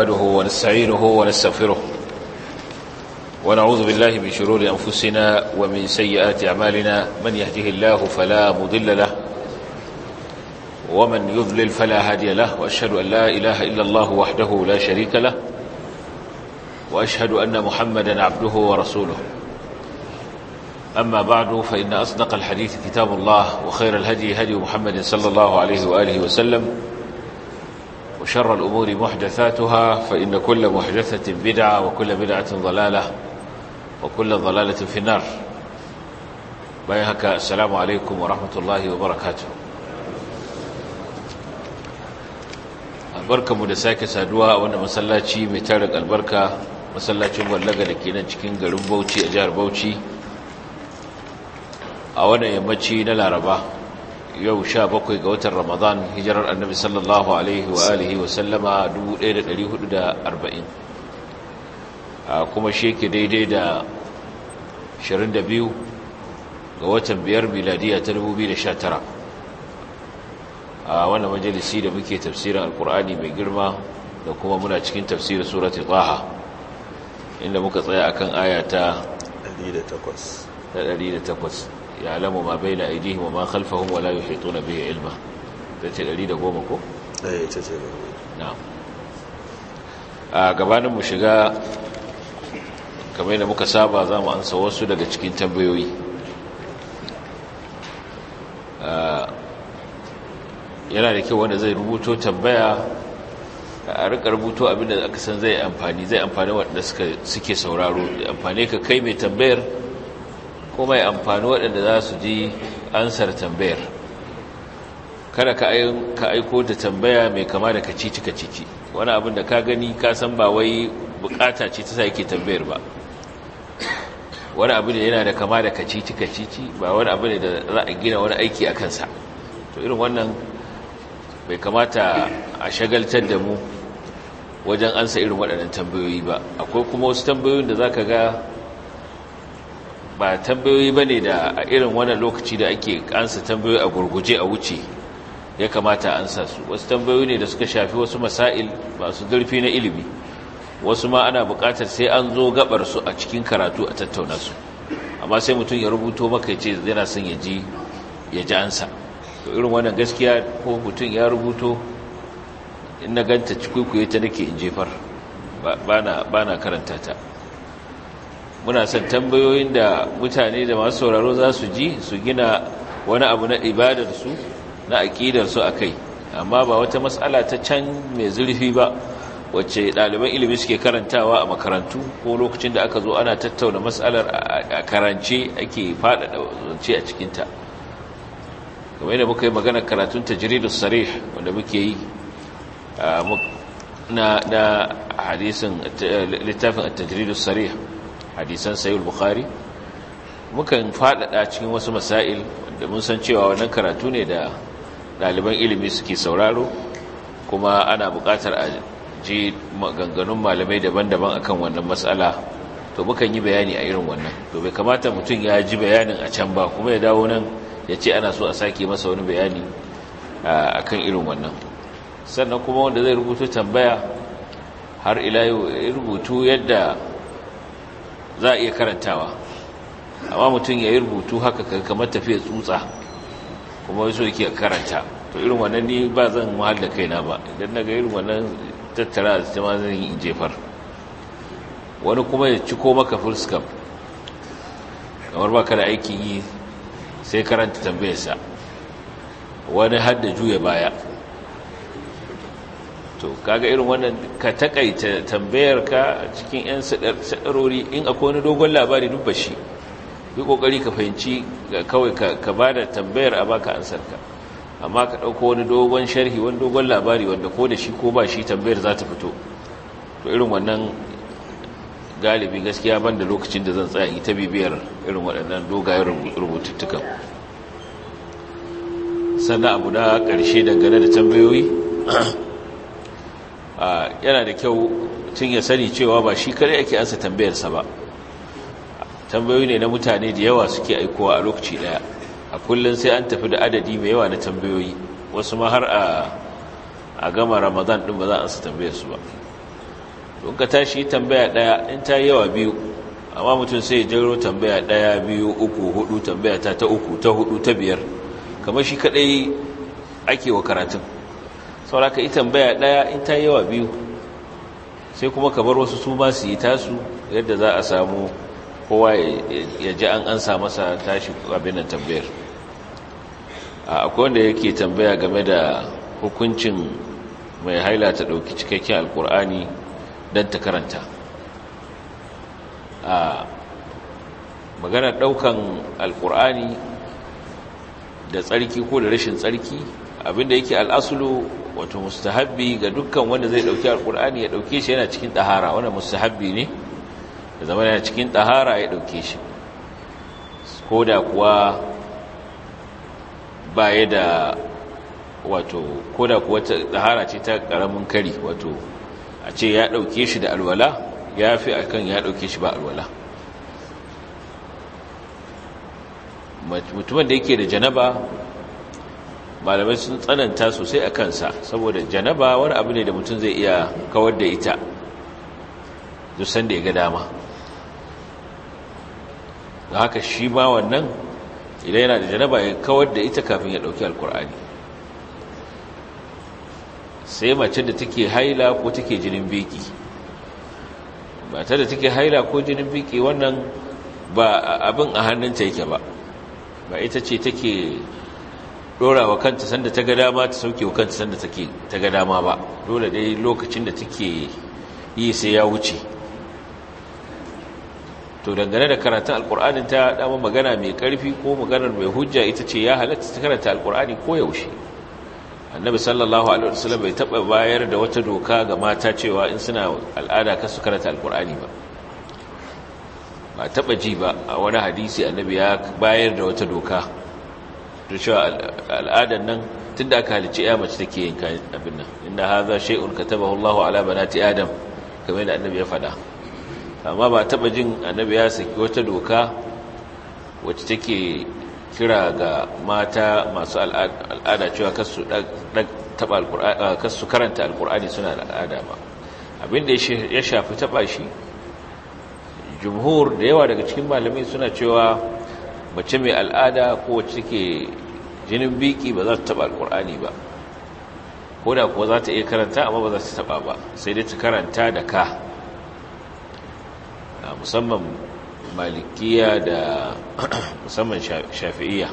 نحمده ونستعينه ونستغفره ونعوذ بالله من شرور أنفسنا ومن سيئات أعمالنا من يهده الله فلا مضل له ومن يضلل فلا هادي له وأشهد أن لا إله إلا الله وحده لا شريك له وأشهد أن محمدا عبده ورسوله أما بعد فإن أصدق الحديث كتاب الله وخير الهدي هدي محمد صلى الله عليه وآله وسلم وشر الأمور محدثاتها فإن كل محدثة بدعة وكل بدعة ضلالة وكل ضلالة في النار. بايهك السلام عليكم ورحمة الله وبركاته. البركة مدساك سادوا وانا مسلاتي متارك البركة مسلاتي مولغة لكينا cikin garin Bauchi a jihar Bauchi a wannan yammaci na Laraba yau 17 ga watan Ramadan hijirar Annabi sallallahu alaihi wa alihi wa sallama 1440 kuma sheke daidai da 22 ga watan 5 miladiya ta 2019 a wannan majalisi da muke tafsirin alkur'ani mai girma da kuma muna cikin tafsirin surati Taha inda muka tsaya akan aya ta 108 يعلم ما بين أيديهم وما خلفهم ولا يحيطون به علما ذات الأليل قومكم نعم gabanin mu shiga kamar yadda muka saba za mu ansa wasu daga cikin tambayoyi yana da kyau wanda zai rubuto tambaya a rika rubuto abinda aka san zai amfani waɗanda suke sauraro amfani ka kai mai tambayar kuma ya amfani waɗanda za su ji ansar tambayar kada ka aiko da tambaya mai kama da kacici wani abin da ka gani ka san ba wai bukata ce ta sa yake tambayar ba wani abin da yana da kama da kacici ba wani abin da za a gina wani aiki a kansa to irin wannan bai kamata a shagaltar da mu wajen ansa irin waɗannan tambayoyi ba akwai kuma wasu tambayoyin da za ka ga ba tambayoyi ba ne da a irin wannan lokaci da ake ansa tambayoyi a gurguje a wuce ya kamata a ansa su wasu tambayoyi ne da suka shafi wasu masail masu zurfi na ilimi wasu ma ana buƙatar sai an zo gabar su a cikin karatu a tattauna su amma sai mutum ya rubuto maka ce yana son ya ji ansa to irin wannan gaskiya ko mutum ya rubuto in na ganta cikuikuye ta nake in jefar ba na karanta ta muna son tambayoyin da mutane da masu sauraro za su ji su gina wani abu na ibadarsu na aƙidarsu a kai amma ba wata matsala ta can mai zurfi ba wacce ɗaliban ilimi suke karantawa a makarantu ko lokacin da aka zo ana tattauna matsalar a karance ake faɗaɗa zance a cikinta kamar yadda muka yi maganar karatun tajridus sarih wanda muke yi na hadisin littafin at-tajridus sarih hadisan sayyid bukhari mukan faɗaɗa cikin wasu masail wanda mun san cewa wannan karatu ne da ɗaliban ilimi suke sauraro kuma ana buƙatar a ji maganganun malamai daban-daban akan wannan matsala to mukan yi bayani a irin wannan to bai kamata mutum ya ji bayanin a can ba kuma ya dawo nan ya ce ana so a sake masa wani bayani akan irin wannan sannan kuma wanda zai rubuta tambaya har ila yau rubutu yadda za a iya karantawa amma mutum ya yi rubutu haka kamar tafiya tsutsa kuma wasu yake karanta to irin wannan ni ba zan wahala kaina ba idan na ga irin wannan tattara da ma zan yi jefar wani kuma ya ciko maka full scam kamar ba ka da aikin yi sai karanta tambayarsa wani hadda juya baya to kaga irin wannan ka takaita tambayar ka cikin yan sadarori in akwai wani dogon labari dubba shi yi kokari ka fahimci kawai ka bada tambayar a baka ansar ka amma ka dauko wani dogon sharhi wani dogon labari wanda ko da shi ko ba shi tambayar za ta fito to irin wannan galibi gaskiya ban da lokacin da zan tsaya in ta bibiyar irin waɗannan dogayen rubututtukan sannan abu na ƙarshe dangane da tambayoyi yana da kyau tun ya sani cewa ba shi kare ake ansa tambayarsa ba tambayoyi ne na mutane da yawa suke aikowa a lokaci daya a kullum sai an tafi da adadi mai yawa na tambayoyi wasu ma har a gama ramadan din ba za a ansa tambayarsu ba don ka tashi tambaya ɗaya in ta yi yawa biyu, amma mutum sai ya jero tambaya ɗaya biyu uku hudu, tambaya ta uku ta hudu ta biyar, kamar shi kaɗai ake wa karatun. sauraka ita tambaya ɗaya in ta yi yawa biyu, sai kuma ka bar wasu su ma su yi tasu yadda za a samu kowa ya ji an ansa masa tashi abin nan tambayar. Akwai wanda yake tambaya game da hukuncin mai haila ta ɗauki cikakken alkur'ani don ta karanta. Maganar ɗaukan alkur'ani da tsarki ko da rashin tsarki, abinda yake al'asulu wato mustahabbi ga dukkan wanda zai ɗauki alkur'ani ya ɗauke shi yana cikin ɗahara. Wannan mustahabbi ne da zama yana cikin ɗahara ya ɗauke shi, ko da kuwa baya da wato, ko da kuwa ɗahara ce ta ƙaramin kari, wato a ce ya ɗauke shi da alwala ya fi akan ya ɗauke shi ba alwala. Mutumin da yake da janaba, malamai sun tsananta sosai a kansa, saboda janaba wani abu ne da mutum zai iya kawar da ita duk sanda ya ga dama. da haka shi ma wannan idan yana da janaba ya kawar da ita kafin ya ɗauki alkur'ani. sai mace da take haila ko take jinin biki, mata da take haila ko jinin biki, wannan ba abin a hannunta yake ba ita ce take dora wa kanta sanda ta ga dama ta sauke wa kanta sanda take ta ga dama ba. Dole dai lokacin da take yi sai ya wuce. To dangane da karatun alkur'anin ta dama magana mai karfi ko maganar mai hujja ita ce ya halatta ta karanta alkur'ani ko yaushe. Annabi sallallahu alaihi wasallam bai taba bayar da wata doka ga mata cewa in suna al'ada kasu karanta alkur'ani ba taba ji ba a wani hadisi annabi ya bayar da wata doka da cewa al'adan nan tunda aka halice ya mace take yin abin nan, inna hadha shay'un katabahu Allahu ala banati adam, kamar da annabi ya faɗa. Amma ba taba jin annabi ya saki wata doka wacce take kira ga mata masu al'ada cewa kasu taba alqur'ani, kasu karanta alqur'ani suna da al'ada ba. Abinda ya shafi taba shi, jumhur da yawa daga cikin malamai suna cewa mace mai al'ada ko wacce take jinin biki ba za ta taba alqur'ani ba, ko da kuwa za ta iya karanta amma ba za ta taba ba, sai dai ta karanta da ka. Musamman malikiya da musamman shafi'iyya,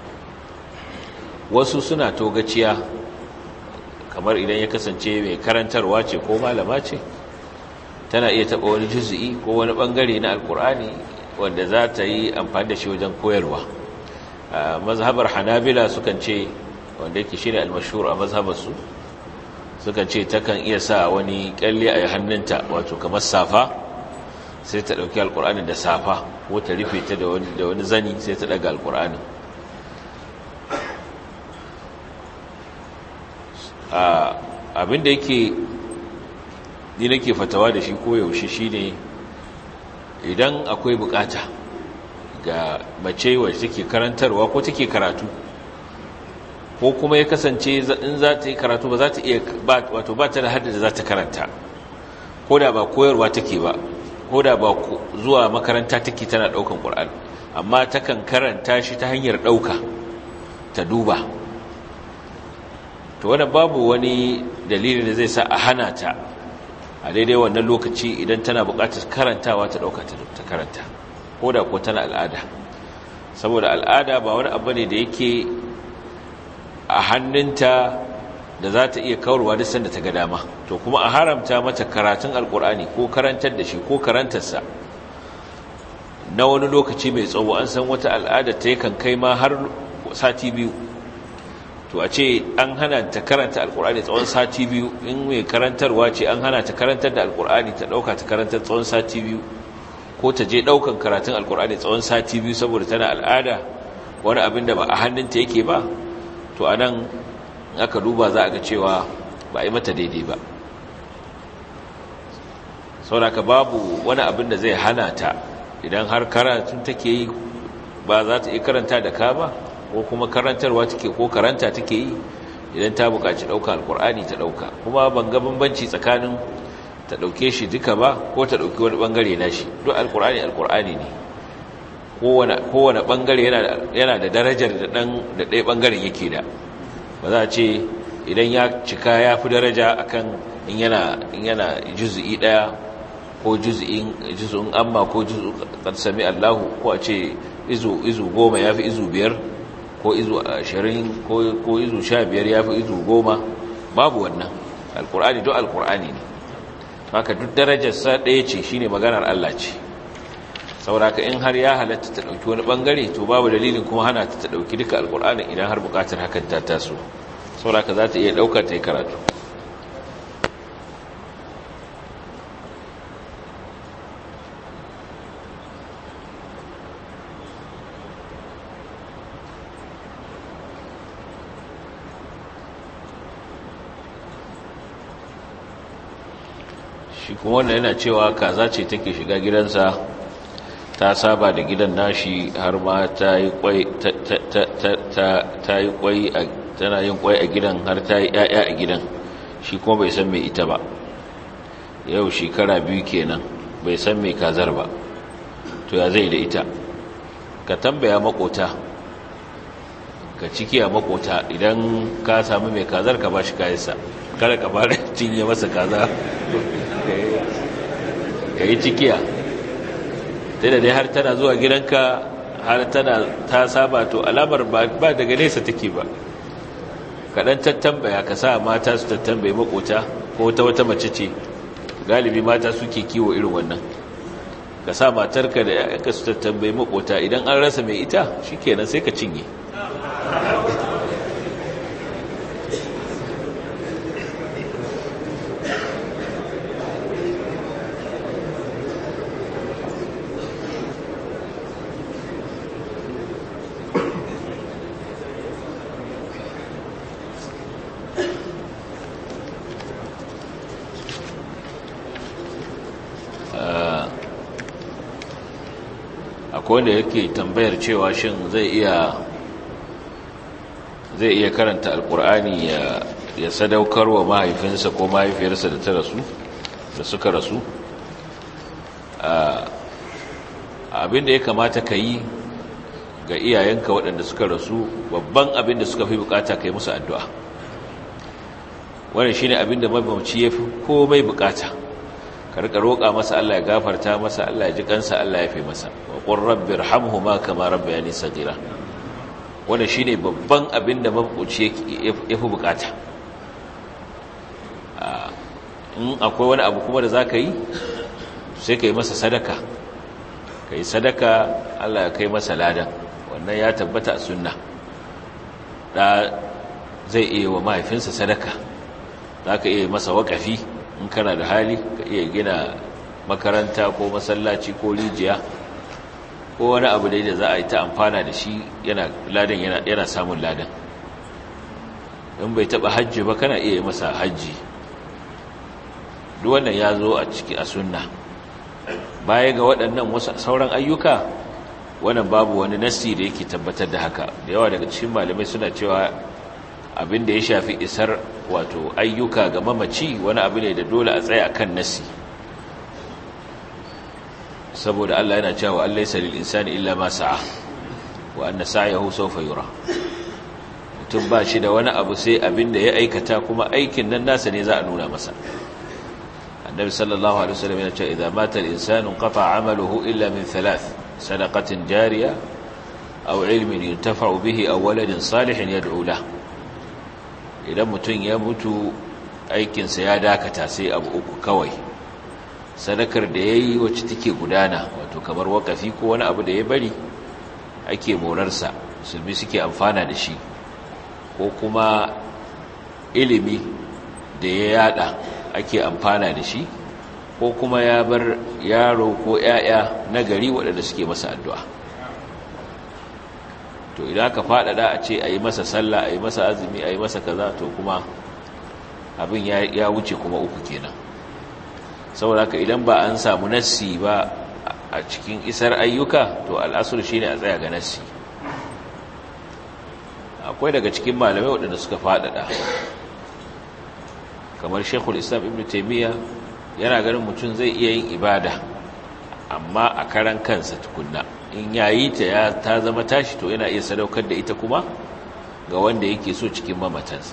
wasu suna togaciya, kamar idan ya kasance mai karantarwa ce ko malama ce, tana iya taɓa wani juz'i ko wani ɓangare na alkur'ani wanda za ta yi amfani da shi wajen koyarwa. Mazhabar hanabila sukan ce, wanda yake shi ne almashhur a mazhabarsu, sukan ce takan iya sa wani kyalle a hannunta, wato kamar safa, sai ta ɗauki alkur'ani da safa, ko ta rufe ta da wani zani sai ta ɗaga alkur'ani. Abinda yake ni nake fatawa da shi koyaushe shi ne, idan akwai bukata ga mace wacce take karantarwa ko take karatu, ko kuma ya kasance in za ta yi karatu ba za ta iya wato ba ta da haddada za ta karanta, ko da ba koyarwa take ba, ko da ba zuwa makaranta take tana daukan Qur'ani, amma takan karanta shi ta hanyar dauka ta duba, to wannan babu wani dalili da zai sa a hana ta a daidai wannan lokaci idan tana buƙatar karantawa ta dauka ta karanta, ko da ko tana al'ada. Saboda al'ada ba wani abu ne da yake a hannunta da za ta iya kawarwa duk sanda ta ga dama, to kuma a haramta mata karatun alkur'ani ko karantar da shi ko karantarsa na wani lokaci mai tsawo. An san wata al'ada ta yakan kai ma har sati biyu, to a ce an hana ta karanta alkur'ani tsawon sati biyu. In mai karantarwa ce an hana ta karantar da alkur'ani ta dauka ta karantar tsawon sati biyu, ko ta je daukan karatun alkur'ani tsawon sati biyu saboda tana al'ada, wani abin da ba a hannunta yake ba, to anan aka duba za a ga cewa ba a yi mata daidai ba. sauraka babu wani abin da zai hana ta, idan har karatun take yi ba za ta iya karanta da ka ba, ko kuma karantarwa take ko karanta take yi, idan ta buƙaci ɗauka alƙur'ani ta ɗauka. Kuma ban ga bambanci tsakanin ta ɗauke shi duka ba ko ta ɗauki wani ɓangare na shi duk alƙur'ani ne kowane ɓangare yana da darajar da ɗaya ɓangaren yake da ba za a ce idan ya cika ya fi daraja akan in yana juz'i ɗaya ko juz'un amma ko juz'un qad sami Allahu ko a ce izu 10 ya fi izu 5 ko izu 20 ko izu 15 ya fi izu 10 babu wannan alƙur'ani duk alƙur'ani ne haka duk darajarsa ɗaya ce shine maganar Allah ce sauraka in har ya halatta ta ɗauki wani ɓangare to babu dalilin kuma hana ta ɗauki duka alƙur'anin idan har buƙatar hakan ta taso sauraka za ta iya ɗaukar ta yi karatu shi kuma wannan yana cewa kaza ce take shiga gidansa ta saba da gidan nashi har ma ta yi kwai tana yin kwai a gidan har ta yi ƴaƴa a gidan shi kuma bai san mai ita ba yau shekara 2 kenan bai san mai kazar ba to ya zai da ita ka tambaya makota ka cikiya makota idan ka samu mai kazar ka bashi kayansa kada ka fara cinye masa kaza ka yi cikiya ta da dai har tana zuwa gidanka har ta saba to alamar ba daga nesa take ba kaɗan tattambaya ka sa mata su tattambaye makota ko wata mace ce galibi mata suke kiwo irin wannan ka sa matarka da yanka su tattambaye makota idan an rasa mai ita shikenan sai ka cinye wanda yake tambayar cewa shin zai iya karanta alkur'ani ya sadaukar wa mahaifinsa ko mahaifiyarsa da suka rasu abinda ya kamata ka yi ga iyayenka waɗanda suka rasu babban abinda suka fi bukata ka yi musu addu'a wannan shine abinda mabamci ya fi komai bukata ka rika roƙa masa Allah ya gafarta masa Allah ya ji kansa Allah ya fi masa wa qur rabbir hamhuma kama rabbayani saghira wannan shine babban abin da mabuci yafi bukata in akwai wani abu kuma da zaka yi sai kai masa sadaka kai sadaka Allah ya kai masa ladan wannan ya tabbata a sunna da zai iya wa mahaifinsa sadaka zaka iya masa waƙafi in kana da hali ka iya gina makaranta ko masallaci ko rijiya ko wani abu da za a yi ta amfana da shi yana samun ladan in bai taba hajji ba kana iya masa hajji duk wannan ya zo a ciki a sunna baya ga waɗannan wasu sauran ayyuka wannan babu wani nassi da yake tabbatar da haka da yawa daga cikin malamai suna cewa abin da ya shafi isar wato ayyuka ga mamaci wani abu ne da dole a tsaya akan nasi saboda Allah yana cewa Allah laysa lil insani illa ma sa'a wa anna sa'yahu sawfa yura mutum ba shi da wani abu sai abin da ya aikata kuma aikin nan nasa ne za a nuna masa annabi sallallahu alaihi wasallam yana cewa idza mata al insanu qata'a 'amaluhu illa min thalath sadaqatin jariya aw ilmin yuntafa'u bihi aw waladin salihin yad'u lahu idan mutum ya mutu aikinsa ya dakata sai abu uku kawai sadakar da ya yi wacce take gudana wato kamar wakafi ko wani abu da ya bari ake morarsa musulmi suke amfana da shi ko kuma ilimi da ya yada ake amfana da shi ko kuma ya bar yaro ko 'ya'ya na gari waɗanda suke masa addu'a to idan aka faɗaɗa a ce a yi masa sallah a yi masa azumi a yi masa kaza to kuma abin ya wuce kuma uku kenan saboda haka idan ba an samu nassi ba a cikin isar ayyuka to al'asur shine a tsaya ga nassi akwai daga cikin malamai waɗanda suka faɗaɗa kamar Sheikhul Islam Ibn Taymiyyah yana ganin mutum zai iya yin ibada amma a karan kansa tukunna in yayi ta zama tashi to yana iya sadaukar da ita kuma ga wanda yake so cikin mamatansa.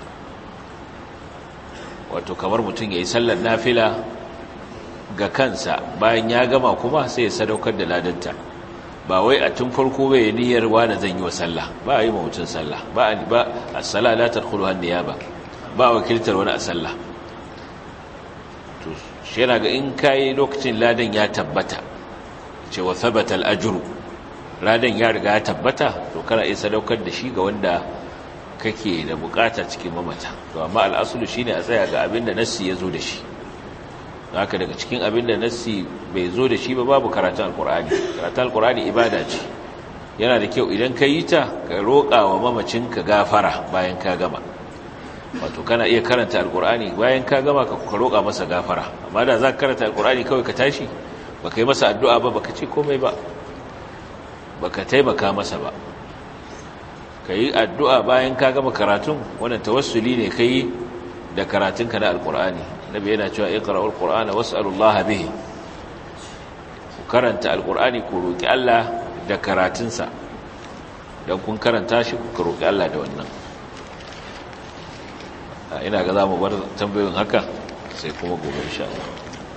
Wato kamar mutum ya yi sallar nafila ga kansa bayan ya gama kuma sai ya sadaukar da ladanta, ba wai a tun farko bai niyyar wani zan yi wa sallah, ba a yi mutum sallah, ba a sallah la tadkhulu an-niyaba, ba wakiltar wani a sallah. To shi yana ga in kai lokacin ladan ya tabbata cewa thabata al-ajru, ladan ya riga ya tabbata, to kana iya sadaukar da shi ga wanda kake da bukata cikin mamata. To amma al'asulu shine a tsaya ga abinda nassi ya zo da shi. Haka daga cikin abinda nassi bai zo da shi ba babu karatun alqur'ani. Karatun alqur'ani ibada ce, yana da kyau idan ka yi ta ka roƙa wa mamacinka gafara bayan ka gama. Wato kana iya karanta alqur'ani bayan ka gama ka roƙa masa gafara, amma da za ka karanta alqur'ani kawai ka tashi baka yi masa addu'a ba, baka ce komai ba, baka taimaka masa ba. Ka yi addu'a bayan ka gama karatun, wannan tawassuli ne ka yi da karatunka na alƙur'ani. Nabi yana cewa iqra'ul qur'ana was'alullaha bihi, ku karanta alƙur'ani ku roƙi Allah da karatunsa, don kun karanta shi ku roƙi Allah da wannan. Ina ga za mu bar tambayoyin haka sai kuma gobe insha Allah.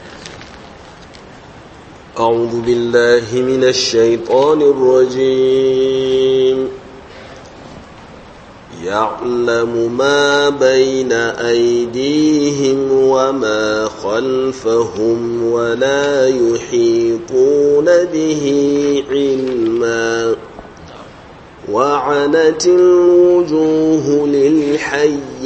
أعوذ بالله من الشيطان الرجيم. يعلم ما بين أيديهم وما خلفهم ولا يحيطون به علما وعنت الوجوه للحي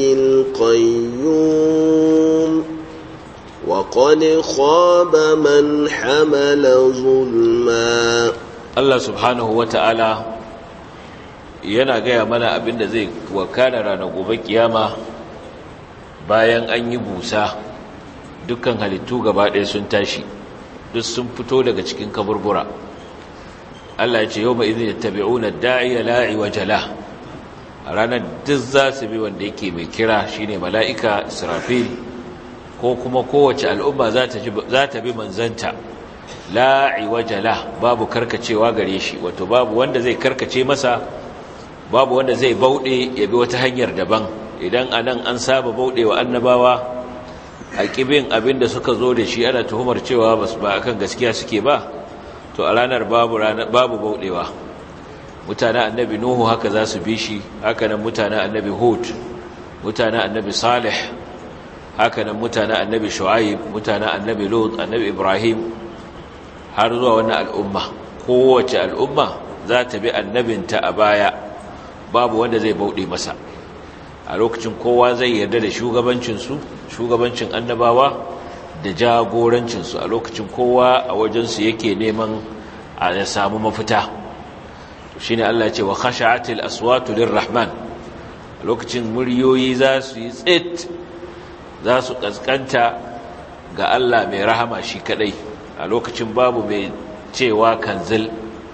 القيوم وقد خاب من حمل ظلما. الله سبحانه وتعالى yana gaya mana abinda zai wakana ranar gobe kiyama bayan an yi busa, dukkan halittu gaba ɗaya sun tashi, duk sun fito daga cikin kaburbura. Allah ya ce yau mai izini tabi'una da'iya la'i wa jala, a ranar duk za su bi wanda yake mai kira shine mala'ika Israfil, ko kuma kowace al'umma za ta bi manzanta la'i wa jala, babu karkacewa gare shi, wato babu wanda zai karkace masa, babu wanda zai bauɗe ya bi wata hanyar daban. Idan anan an saba bauɗe wa annabawa a ƙibin abin da suka zo da shi, ana tuhumar cewa ba akan gaskiya suke ba, to a ranar babu bauɗewa. Mutanen annabi Nuhu haka za su bi shi, haka nan mutanen annabi Hud, mutanen annabi Salih, haka nan mutanen annabi Shu'aib, mutanen annabi Lut, annabi Ibrahim, har zuwa wannan al'umma. Kowace al'umma za ta bi annabinta a baya, babu wanda zai bauɗe masa. A lokacin kowa zai yarda da shugabancinsu, shugabancin annabawa da jagorancinsu. A lokacin kowa a wajensu yake neman a samu mafita. Shi ne Allah ce wa khasha'atil aswatu lirrahman. A lokacin muryoyi za su yi tsit, za su ƙasƙanta ga Allah mai rahama shi kaɗai. A lokacin babu mai cewa kanzil,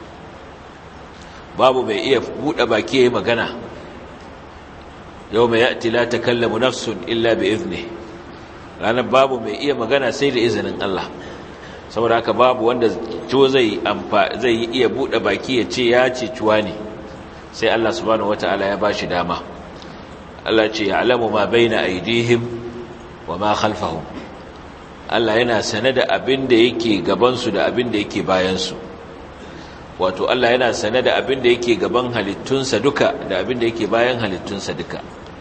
babu mai iya buɗe baki yayin magana. Yawma ya'ti la takallamu nafsun illa bi idhnihi. Ranar babu mai iya magana sai da izinin Allah. Saboda haka babu wanda zai iya buɗe baki ya ce ya ce cuwa ne, sai Allah subhanahu wataala ya bashi dama. Allah ce ya'lamu ma baina aydihim wa ma khalfahum. Allah yana sane da abin da yake gabansu da abin da yake bayansu. Wato Allah yana sane da abin da yake gaban halittunsa duka da abin da yake bayan halittunsa duka,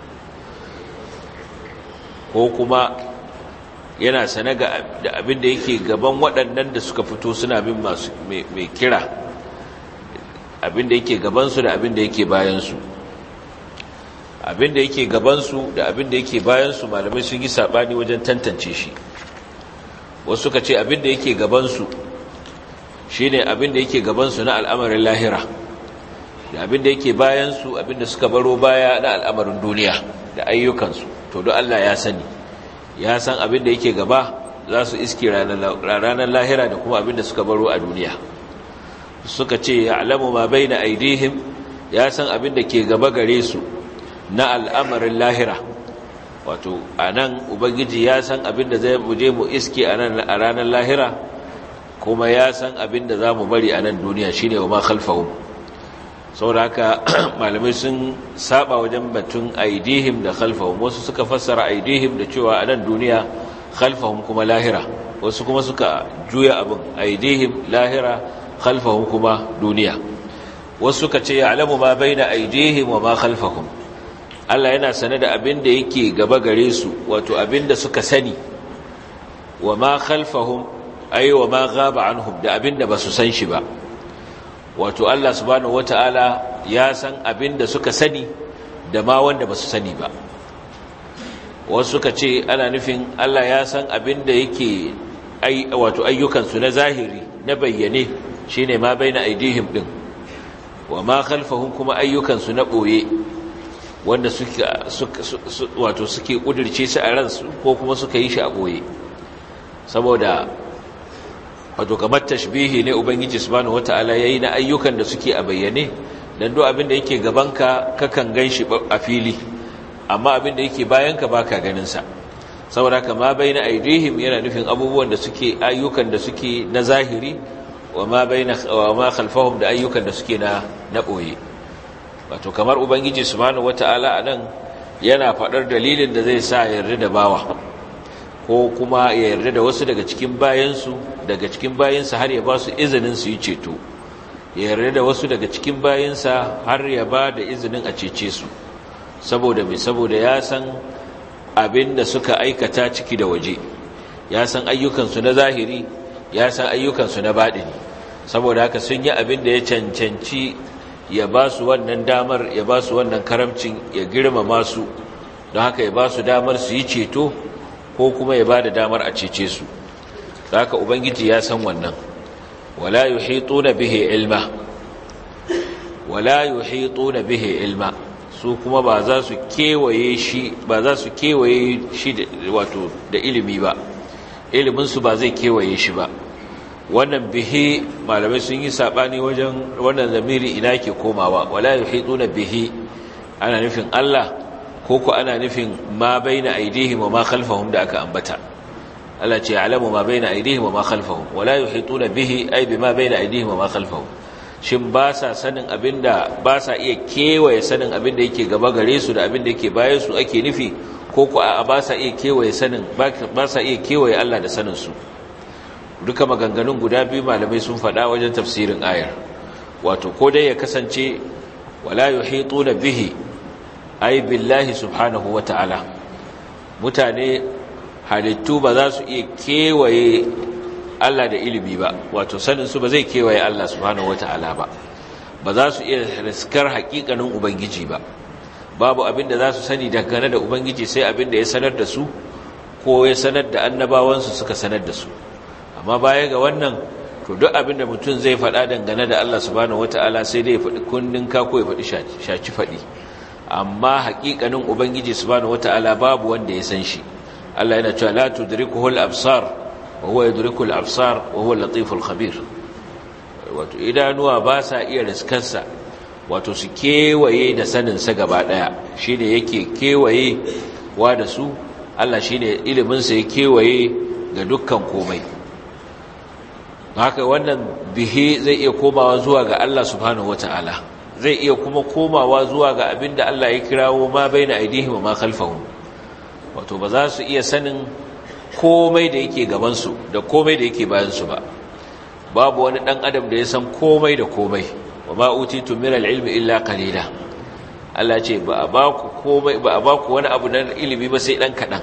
ko kuma yana sane da abin da yake gaban waɗannan da suka fito suna bin masu mai kira, abin da yake gabansu da abin da yake bayansu. Abin da yake gabansu da abin da yake bayansu malamai sun yi saɓani wajen tantance shi. Wasu suka ce abin da yake gabansu shi ne abin da yake gabansu na al'amarin lahira, da abin da yake bayansu abin da suka baro baya na al'amarin duniya da ayyukansu. To don Allah ya sani, ya san abin da yake gaba za su iske ranar lahira da kuma abin da suka baro a duniya. Suka ce ya'lamu ma baina aydihim, ya san abin da ke gaba gare su na al'amarin lahira, wato anan ubangiji ya san abin da zai muje mu iske a ranar lahira, kuma ya san abin da za mu bari a nan duniya shine wa ma khalfahum. saboda haka malamai sun saba wajen batun aidihim da khalfahum. Wasu suka fassara aidihim da cewa a nan duniya, khalfahum kuma lahira. Wasu kuma suka juya abin, aidihim lahira, khalfahum kuma duniya. Wasu suka ce ya'lamu ma baina aidihim wa ma khalfahum, Allah yana sane da abin da yake gaba gare su, wato abin da suka sani, wa ma khalfahum ay wa ma ghaba anhum, da abin da basu san shi ba. Wato Allah subhanahu wataala ya san abin da suka sani da ma wanda basu sani ba. Wasu suka ce ana nufin Allah ya san abin da yake wato ayyukansu na zahiri, na bayyane, shine ma baina aidihim din, wa ma khalfahum kuma ayyukansu na boye, wanda suke kudirce su a ransu ko kuma suka yi shi a boye. Saboda wato kamar tashbihi ne ubangiji subhanahu wataala yayi na ayyukan da suke a bayyane, dan duk abin da yake gabanka kakan ganshi a fili, amma abin da yake bayanka baka ganin sa. Saboda kama baina aidihim yana nufin abubuwan da suke ayyukan da suke na zahiri, wa ma khalfahum da ayyukan da suke na boye. Wato kamar ubangiji subhanahu wataala anan yana fadar dalilin da zai sa yarda da bawa, ko kuma ya yarda da wasu daga cikin bayinsa har ya ba su izinin su yi ceto, ya yarda da wasu daga cikin bayinsa har ya ba da izinin a cece su. Saboda mai, saboda ya san abin da suka aikata ciki da waje, ya san ayyukansu na zahiri, ya san ayyukansu na baɗini. Saboda haka sun yi abin da ya cancanci ya ba su wannan damar, ya ba su wannan karamcin, ya girmama su, don haka ya ba su damar su yi ceto, ko kuma ya ba da damar a cece su. Don haka ubangiji ya san wannan. wala yuhituna bihi ilma, wala yuhituna bihi ilma, su kuma ba za su kewaye shi wato da ilimi ba, ilimin su ba zai kewaye shi ba. Wannan bihi malamai sun yi sabani wajen wannan zamiri ina ke komawa. wala yuhituna bihi ana nufin Allah, ko ana nufin ma baina aidihim wa ma khalfahum da aka ambata. Allah ce ya'lamu ma baina aidihim wa ma khalfahum, wala yuhituna bihi ay bima baina aidihim wa ma khalfahum. Shin ba sa sanin abinda, ba sa iya kewaye sanin abinda yake gaba gare su da abinda yake bayan su ake nufi, ko ba sa iya kewaye sanin, ba sa iya kewaye Allah da sanin su. Duka maganganun guda biyu malamai sun faɗa wajen tafsirin ayar. Wato ko dai ya kasance wala yuhituna bihi ay billahi subhanahu wata'ala, mutane halittu ba za su iya kewaye Allah da ilimi ba, wato sanin su ba zai kewaye Allah subhanahu wata'ala ba, ba za su iya riskar haƙiƙanin ubangiji ba. Babu abin da za su sani dangane da ubangiji sai abin da ya sanar da su, ko ya sanar da annabawansu suka sanar da su. Amma baya ga wannan, to duk abin da mutum zai faɗa dangane da Allah subhanahu wata'ala sai dai ya faɗi kundin ka, ko ya faɗi shaci faɗi. Amma haƙiƙanin ubangiji subhanahu wata'ala babu wanda ya san shi. Allah yana cewa la tudrikuhu al-absar wa huwa yudriku al-absar wa huwa al-latiful khabir. Wato idanuwa ba sa iya riskarsa, wato su kewaye da sanin sa gaba daya, shine yake kewaye wa da su. Allah shine ilimin sa ya kewaye ga dukkan komai. Haka wannan bihi zai iya komawa zuwa ga Allah subhanahu wata'ala, zai iya kuma komawa zuwa ga abinda Allah ya kirawo ma baina aidihim wa ma khalfahum. Wato ba za su iya sanin komai da yake gaban su da komai da yake bayan su ba. Babu wani dan adam da ya san komai da komai. wa ma utitu min al-ilmi illa qalila. Allah ce ba a baku komai, ba a baku wani abu na ilimi ba sai dan kadan.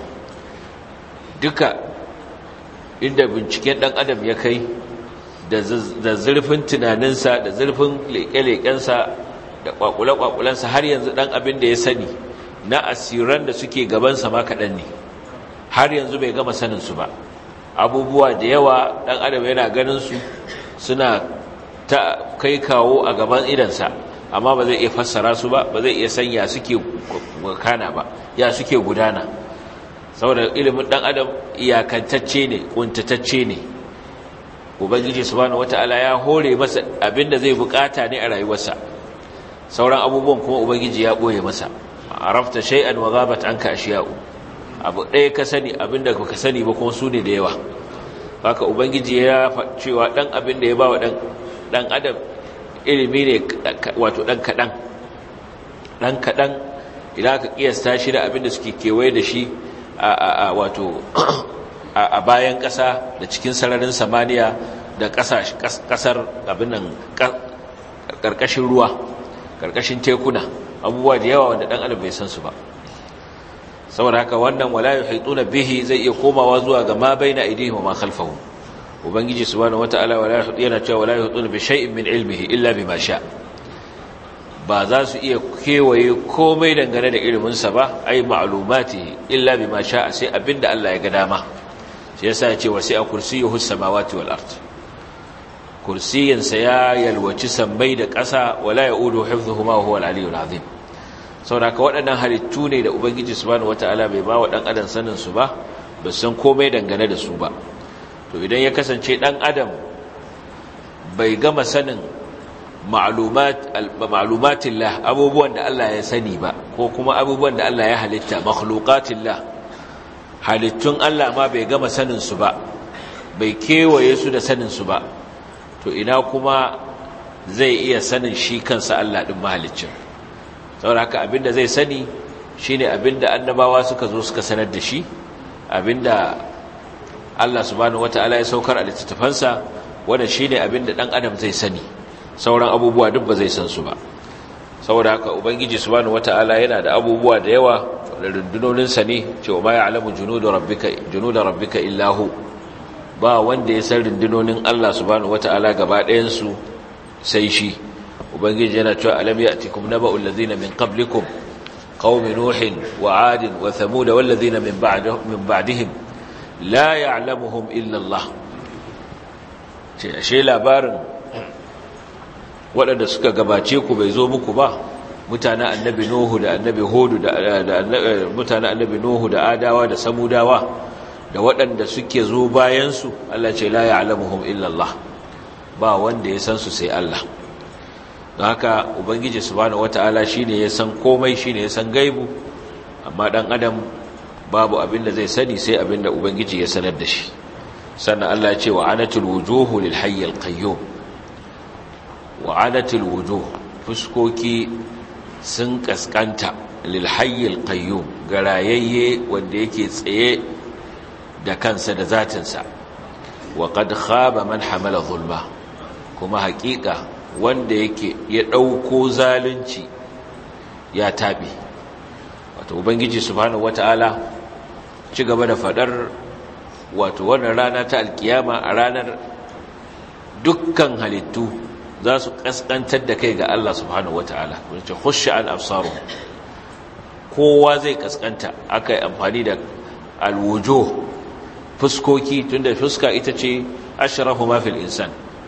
Duka inda binciken dan adam ya kai, da zurfin tunaninsa, da zurfin leƙe-leƙensa, da ƙwaƙule-ƙwaƙulensa, har yanzu ɗan abin da ya sani na asiran da suke gabansa ma kaɗan ne, har yanzu bai gama saninsu ba. Abubuwa da yawa ɗan adam yana ganinsu suna ta kai kawo a gaban idansa, amma ba zai iya fassara su ba, ba zai iya san ya suke wakana ba, ya suke gudana. Saboda ilimin ɗan adam iyakantacce ne, ƙuntatacce ne. Ubangiji subhanahu wata'ala ya hore masa abinda zai bukata ne a rayuwarsa, sauran abubuwan kuma ubangiji ya boye masa. Arafta shay'an wa ghabat anka ashiya'u, abu ɗaya ka sani abinda ka sani ba kuma su ne da yawa. Haka ubangiji ya cewa dan abin da ya ba wa dan adam ilimi ne wato dan kadan idan ka kiyasta shi da abin da suke kewaye da shi wato a bayan ƙasa da cikin sararin samaniya da ƙasar abin nan ƙarƙashin ruwa ƙarƙashin tekuna, abubuwa da yawa wanda dan adam bai san su ba. saboda haka wannan wala yuhituna bihi zai iya komawa zuwa ga ma baina aydihim wa ma khalfahum. ubangiji subhanahu wataala yana cewa wala yuhituna bi shay'in min ilmihi illa bima sha. ba za su iya kewaye komai dangane da ilimin sa ba, ai ma'lumatihi illa bima sha, sai abinda Allah ya ga dama. shi yasa ya ce wasi'a kursiyyuhu as-samawati wal ard. kursiyin sa ya yalwaci sammai da ƙasa, wala yaudu hifdhuhuma wa huwa al-aliyyul azim. saboda waɗannan halittu ne da ubangiji subhanahu wataala bai ba wa ɗan adam sanin su ba san komai dangane da su ba. to idan ya kasance ɗan adam bai gama sanin ma'lumatillah, abubuwan da Allah ya sani ba, ko kuma abubuwan da Allah ya halitta, makhluqatillah, halittun Allah ma bai gama sanin su ba, bai kewaye su da sanin su ba, to ina kuma zai iya sanin shi kansa Allah din mahaliccin. saboda haka abinda zai sani shine abinda annabawa suka zo suka sanar da shi, abinda Allah subhanahu wataala ya saukar a littattafansa, wanda shine abinda dan adam zai sani. sauran abubuwa duk ba zai san su ba. saboda haka ubangiji subhanahu wataala yana da abubuwa da yawa da rundunonin sa ne, cewa ma ya'lamu junuda rabbika illa hu. ba wanda ya san rundunonin Allah subhanahu wataala gaba ɗayan su sai shi. ubangiji yana cewa alam ya'tikum naba'ul ladzina min qablikum qaumi nuhin wa 'adin wa thamud wal ladzina min ba'dihim la ya'lamuhum illa Allah. ce ashe labarin waɗanda suka gabace ku bai zo muku ba, mutanen annabi nuhu da annabi hudu da mutanen annabi nuhu da adawa da samudawa da waɗanda suke zo bayan su. Allah ce la ya'lamuhum illa Allah, ba wanda ya san su sai Allah. don haka ubangiji subhanahu wataala shine ya san komai, shine ya san gaibu, amma dan adam babu abin da zai sani sai abin da ubangiji ya sanar da shi. sannan Allah ya ce wa anatul wujuhu lil hayyil qayyum. wa anatul wujuh, fuskoki sun kaskanta, lil hayyil qayyum, garayayye wanda yake tsaye da kansa da zatinsa. wa qad khaba man hamala zulma, kuma haƙiƙa wanda yake ya ɗauko zalunci ya taɓe. wato ubangiji subhanahu wataala ci gaba da faɗar wato wannan rana ta alkiyama, a ranar dukkan halittu za su ƙasƙantar da kai ga Allah subhanahu wataala, wacce khusha an absaru, kowa zai ƙasƙanta. aka yi amfani da alwujuh, fuskoki, tunda fuska ita ce ashrafu ma fil insan,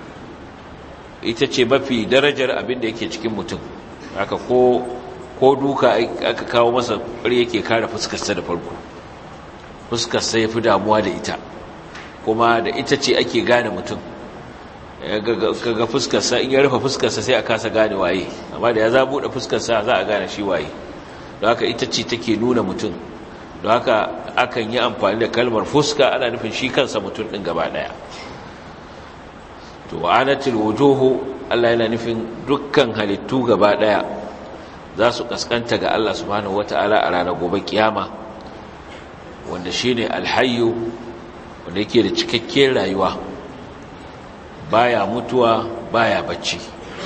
ita ce mafi darajar abin da yake cikin mutum. haka ko duka aka kawo masa ƙwari yake kare fuskarsa da farko, fuskarsa ya fi damuwa da ita, kuma da ita ce ake gane mutum. ga fuskarsa, in ya rufe fuskarsa sai a kasa gane waye, amma da ya za buɗe fuskarsa za a gane shi waye. don haka ita ce take nuna mutum. don haka akan yi amfani da kalmar fuska, ana nufin shi kansa mutum ɗin gaba ɗaya. to anatul wujuhu, Allah yana nufin dukkan halittu gaba daya za su kaskanta ga Allah subhanahu wataala a ranar gobe kiyama, wanda shine alhayyu, wanda yake da cikakken rayuwa, baya mutuwa baya bacci,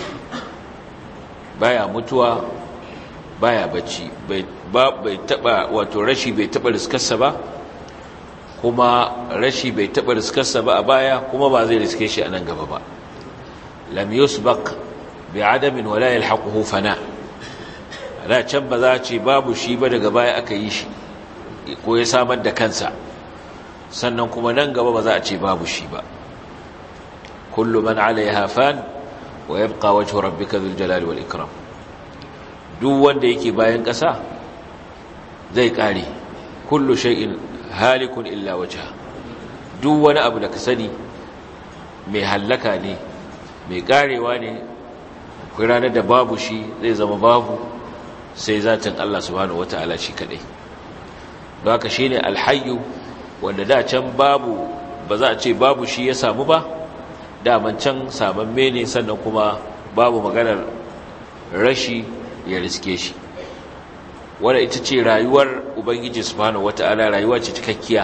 bai taba wato rashi bai taba riskarsa ba, kuma rashi bai taɓa riskarsa ba a baya, kuma ba zai riske shi a nan gaba ba. lam yusbaq bi adamin wala yalhaquhu fana. da can ba za ce babu shi ba, daga baya aka yi shi ko ya samar da kansa, sannan kuma nan gaba ba za a ce babu shi ba. kullu man alaiha fan wa yabqa wajhu rabbika dhul jalali wal ikram. duk wanda yake bayan ƙasa zai kare. kullu shay'in halikun illa wajha. duk wani abu da ka sani mai hallaka ne, mai karewa ne. akwai ranar da babu shi, zai zama babu sai zatin Allah subhanahu wataala shi kadai. don haka shine alhayyu wanda da can babu, ba za a ce babu shi ya samu ba, daman can samamme ne, sannan kuma babu maganar rashi ya riske shi. Wadda ita ce rayuwar Ubangiji subhanahu wata'ala, rayuwa ce cikakkiya,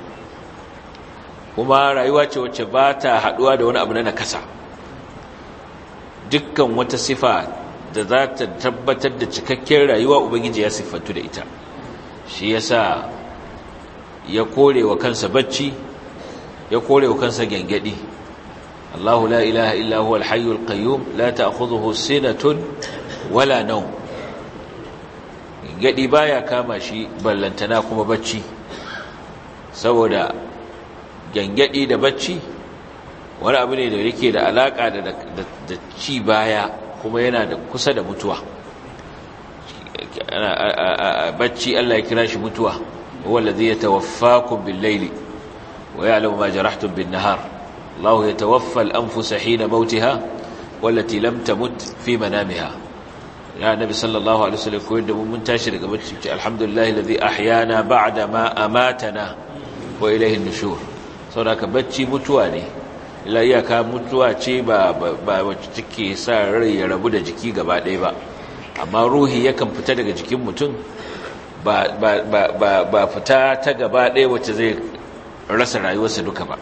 kuma rayuwa ce wacce ba ta haɗuwa da wani abu na nakasa. Dukkan wata sifa da za ta tabbatar da cikakken rayuwa Ubangiji ya siffantu da ita, shi yasa ya kore wa kansa bacci, ya kore wa kansa gyangyaɗi. Allahu la ilaha illa huwa al-hayyul qayyum la ta'khudhuhu sinatun wala nawm. Gyangyaɗi baya kama shi, ballantana kuma bacci, saboda gyangyaɗi da bacci wani abu ne da yake da alaka da ci baya, kuma yana da kusa da mutuwa. Bacci Allah ya kira shi mutuwa, huwa alladhi yatawaffakum bil-layli wa ya'lamu ma jarahtum bin-nahar. Allahu yatawaffa al-anfusa hina mautiha wallati lam tamut fi manamiha. Ya Nabi sallallahu alaihi wasallam, ko da mun tashi daga bacci, alhamdulillahi alladhi ahyana ba'da ma amatana wa ilayhi an-nushur. Saboda bacci mutuwa ne, illa iyaka mutuwa ce ba wacce take sa rai ya rabu da jiki gaba ɗaya ba, amma ruhi yakan fita daga jikin mutum ba fita ta gaba ɗaya wacce zai rasa rayuwarsa duka ba.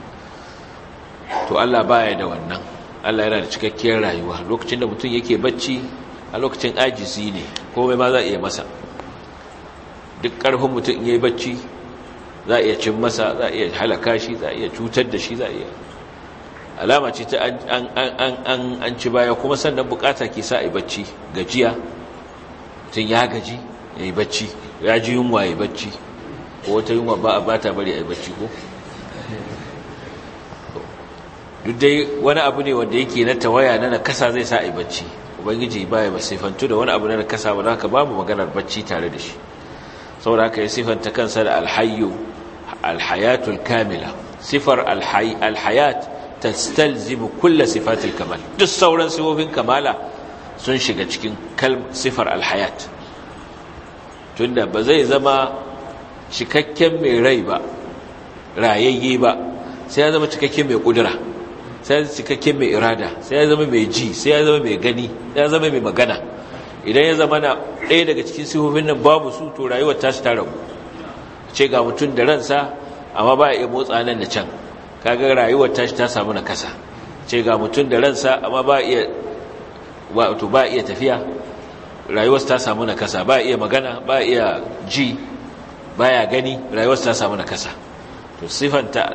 To Allah baya da wannan, Allah yana da cikakkiyar rayuwa. Lokacin da mutum yake bacci, a lokacin ajizi ne, komai ma za a iya masa. Duk ƙarfin mutum in yayi bacci za a iya cin masa, za a iya halaka shi, za a iya cutar da shi, za a iya, alama ce ta an ci baya. Kuma sannan bukata ke sa a yi bacci, gajiya, mutum ya gaji ya yi bacci, ya ji yunwa ya yi bacci, ko wata yunwa ba ta bari a yi bacci ko. Duk dai wani abu ne wanda yake na tawaya na nakasa zai sa a yi bacci. Ubangiji baya ba sifantu da wani abu na nakasa ba, haka babu maganar bacci tare da shi. Saboda haka ya sifanta kansa da alhayyu, alhayatul kamila. Sifar alhayat tastalzimu kulla sifatil kamal. Duk sauran sifofin kamala sun shiga cikin sifar alhayat. Tunda ba zai zama cikakken mai rai ba, rayayye ba, sai ya zama cikakken mai kudura, sai ya zama cikakken mai irada, sai ya zama mai ji, sai ya zama mai gani, sai ya zama mai magana. Idan ya zama na ɗaya daga cikin sifofin nan babu su, to rayuwar tashi ta rabu. Ce ga mutum da ransa amma ba ya iya motsa nan da can, kaga rayuwar tashi ta samu nakasa. Ce ga mutum da ransa amma ba iya tafiya, rayuwar ta samu nakasa. Ba iya magana, ba iya ji, ba ya gani, rayuwar ta samu nakasa. To sifanta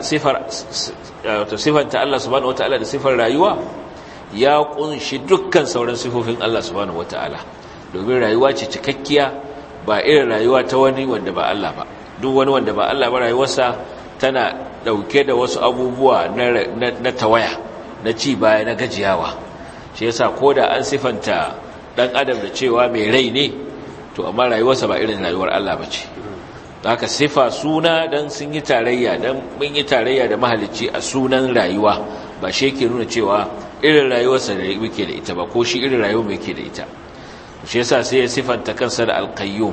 Allah subhanahu wataala da sifar rayuwa ya kunshi dukkan sauran sifofin Allah subhanahu wataala, domin rayuwa ce cikakkiya, ba irin rayuwa ta wani wanda ba Allah ba. Duk wani wanda ba Allah ba, rayuwarsa tana dauke da wasu abubuwa na tawaya, na ci baya, na gajiyawa. Shi yasa koda an sifanta dan adam da cewa mai rai ne, to amma rayuwarsa ba irin rayuwar Allah bace. Haka sifa suna dan sun yi tarayya, dan mun yi tarayya da mahalicci a sunan rayuwa, ba shi yake nuna cewa irin rayuwarsa da yake da ita ba, ko shi irin rayuwar mai yake da ita. Shi yasa sai ya sifanta kansa da al-qayyum.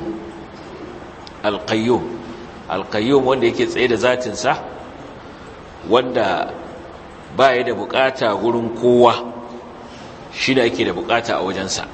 Al-qayyum wanda yake tsaye da zatinsa, wanda baya da bukata gurin kowa, shi da yake da bukata a wajensa,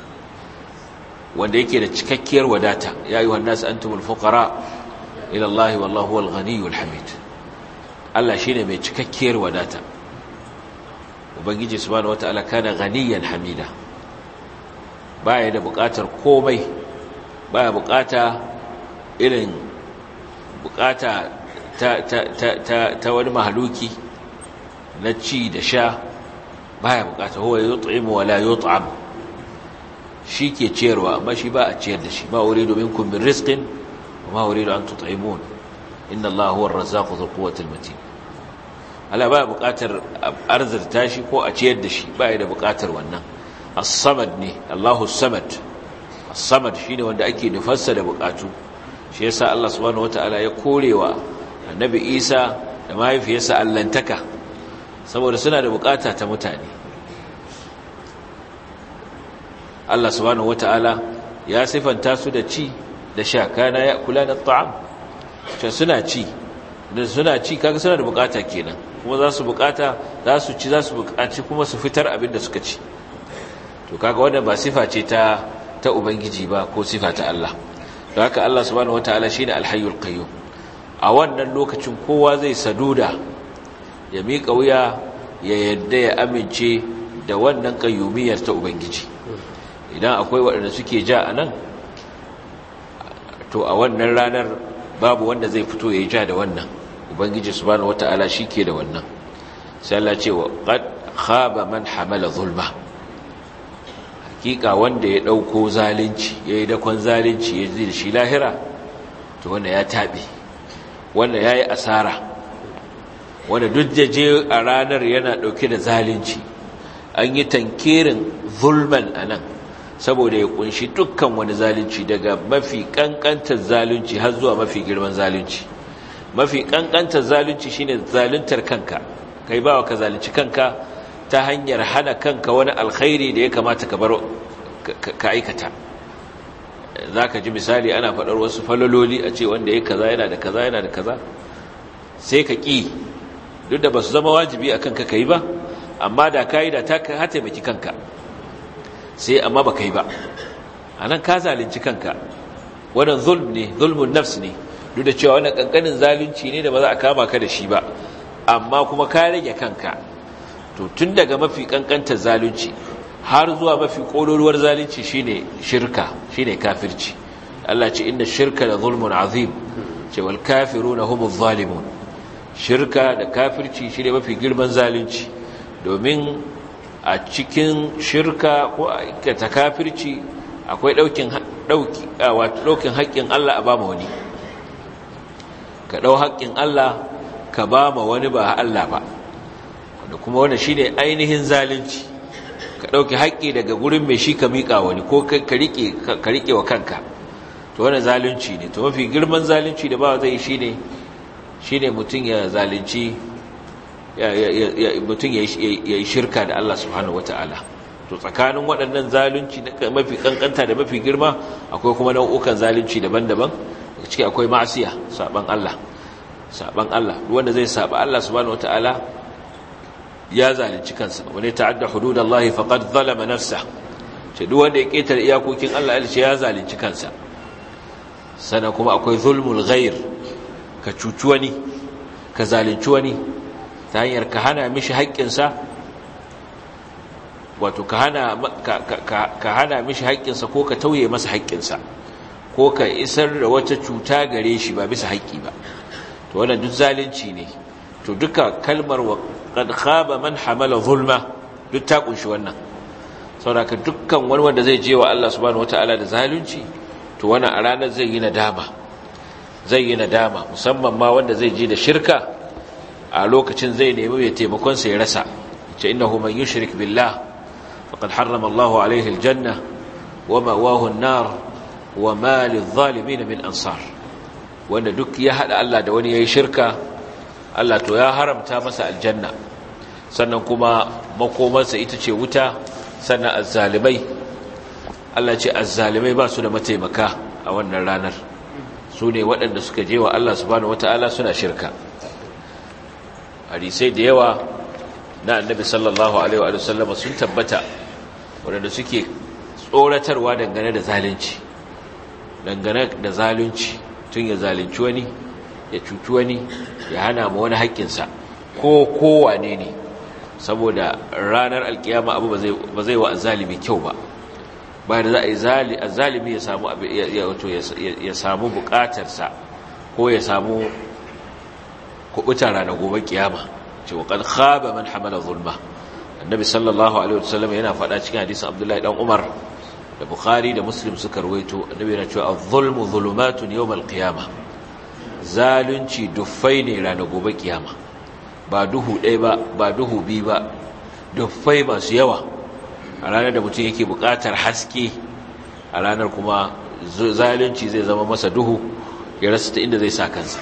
wanda yake da cikakkiyar wadata. Ya ayyuhan nas antumul fuqara ila Allah wallahu huwal ghaniyyul hamid. Allah shine mai cikakkiyar wadata. Ubangiji subhanahu wataala kana ghaniyan hamida, baya da bukatar komai, baya bukata irin bukata ta wani mahaluki na ci da sha, baya bukata. Huwa yut'imu wa la yut'am, shi ke ciyarwa amma shi ba a ciyar da shi. Ma uridu minkum min rizqin wa ma uridu an tut'imun, inna Allaha huwa ar-razzaqu dhul quwwati al-matin. Allah ba buƙatar arzurta shi ko a ciyar da shi, ba ya da buƙatar wannan. As-samad ne, Allahu as-samad. As-samad shine wanda ake nufarsa da buƙatu. Shi yasa Allah subhanahu wataala ya korewa Annabi Isa da mahaifiyarsa allantaka, saboda suna da buƙata ta mutane. Allah subhanahu wataala ya sifanta su da ci, da sha kana ya'kulana at'am to suna ci kaga suna da bukata kenan kuma za su bukaci kuma su fitar abin da suka ci to kaga wannan ba sifa ce ta ubangiji ba ko sifa ta Allah don haka Allah subhanahu wataala shine al-hayyul qayyum a wannan lokacin kowa zai saduda ya miƙa wuya ya yadda ya amince da wannan qayyumiyyar ta ubangiji idan akwai waɗanda suke ja anan to a wannan ranar babu wanda zai fito ya ja da wannan ubangiji subhanahu wataala shike da wannan sai Allah ce wa qad khaba man hamala zulma hakika wanda ya dauko zalunci yayi dakon zalunci ya ji shi lahira to wanda ya tabe wanda yayi asara wanda duk je a ranar yana dauke da zalunci an yi tankirin zulman anan saboda ya kunshi dukkan wani zalunci daga mafi kankantar zalunci har zuwa mafi girman zalunci mafi kankantar zalunci shine zaluntar kanka kai bawa ka zalunci kanka ta hanyar hana kanka wani alkhairi da ya kamata ka bar ka aikata zaka ji misali ana faɗar wasu falaloli a ce wanda yake kaza yana da kaza yana da kaza sai ka ki duk da basu zama wajibi akan ka kai ba amma da kai da ta taimaki kanka sai amma ba kai ba anan ka zalunci kanka wannan zulm ne zulmun nafs ne duk da cewa wannan kankanin zalunci ne da ba za a kama ka da shi ba amma kuma ka rage kanka to tun daga mafi kankantar zalunci har zuwa mafi kololuwar zalunci shine shirka shine kafirci Allah ce inna shirka la zulmun azim ce wal kafiruna humuz zalimun shirka da kafirci shine mafi girman zalunci domin a cikin shirka ko ta kafirci akwai daukin haƙƙin Allah a bama wani ka dau haƙƙin Allah ka bama wani ba Allah ba da kuma wannan shine ainihin zalunci ka dauki haƙƙi daga gurin mai shi ka mika wani ko ka rike wa kanka to wannan zalunci ne to mafi girman zalunci da ba zai shine mutun ya zalunci mutum ya yi shirka da Allah subhanahu wata'ala to tsakanin waɗannan zalunci mafi kankanta da mafi girma akwai kuma nau'ukan zalunci daban-daban daga ciki akwai ma'asiya saban Allah wanda zai saba Allah subhanahu wata'ala ya zalunci kansa wani ta'adda hududallahi faqad zalama nafsa ce duk wanda ya ketare iyakokin Allah ya zalunci kansa sannan kuma akwai zulmul ghair ka cuci wani ka zalunci wani ta hanyar ka hana mishi haƙƙinsa wato ka hana mishi haƙƙinsa ko ka tauye masa haƙƙinsa ko ka isar da wata cuta gare shi ba bisa haƙƙi ba to wannan duk zalunci ne to duka kalmar wa qad khaba man hamala zulma duk ta kunshi wannan saboda dukkan wani wanda zai je wa Allah subhanahu wataala da zalunci to wannan a ranar zai yi nadama musamman ma wanda zai je da shirka a lokacin zai nemi mai taimakonsa ya rasa ce innahu man yushrik billah faqad harrama Allahu alayhi aljanna wa ma'wahu an-nar wa ma lidh-dhalimin min ansar wanda duk ya hada Allah da wani yayi shirka Allah to ya haramta masa aljanna sannan kuma makomarsa ita ce wuta sannan azzalimai Allah ce azzalimai ba su da mataimaka a wannan ranar su ne waɗanda suka je wa Allah subhanahu wataala suna shirka hadisai da yawa na annabi sallallahu alaihi wa sallama sun tabbata waɗanda suke tsoratarwa dangane da zalunci tun ya zalunci wani ya cuci wani ya hana ma wani haƙƙinsa ko kowane ne saboda ranar alkiyama abu ba zai wa zalimi kyau ba bayan da za a yi zalimi ya samu buƙatarsa ko ya samu kubuta ranar gobe kiyama ce wa qad khaba man hamala zulma annabi sallallahu alaihi wasallam yana faɗa cikin hadisin abdullahi dan umar da bukhari da muslim suka rawaito annabi yana cewa az-zulmu zulumatun yawm al-qiyamah zalunci duffai ne ranar gobe kiyama ba duhu ɗaya ba ba duhu biyu ba duffai masu yawa a ranar da mutum yake buƙatar haske a ranar kuma zalunci zai zama masa duhu ya rasa ta inda zai sa kansa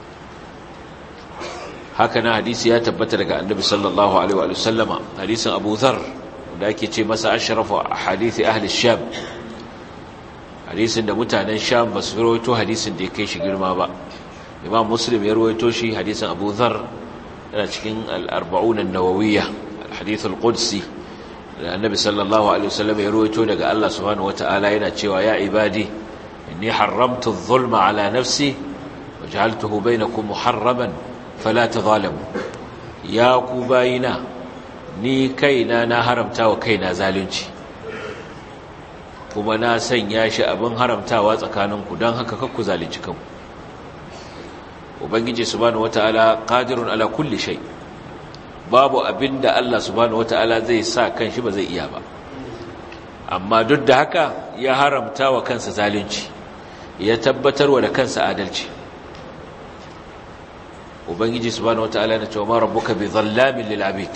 haka na hadisi ya tabbata daga annabi sallallahu alaihi wa sallama hadisin Abu Dharr da ake ce masa ashrafu hadisi ahli Sham hadisin da mutanen sham ba su rawaito hadisin da ya kai shi girma ba. Imam Muslim ya rawaito shi hadisin Abu Dharr yana cikin al-arba'un an-nawawiyya al-hadith al-qudsi da Annabi sallallahu alaihi wasallam ya rawaito daga Allah subhanahu wataala yana cewa ya ibadi inni haramtu adh-dhulma ala nafsi waj'altuhu bainakum muharraman fala tadhalamu. Ya ku bayina, ni kaina na haramta wa kaina zalunci, kuma na sanya shi abin haramtawa tsakaninku, don haka kakku zalunci kanku. Ubangiji subhanahu wataala qadirun ala kulli shay, babu abinda Allah subhanahu wataala zai sa kanshi ba zai iya ba, amma duk da haka ya haramta wa kansa zalunci, ya tabbatarwa da kansa adalci. Ubangiji subhanahu wataala yana cewa ma rabbuka bi dhallamin lil abid,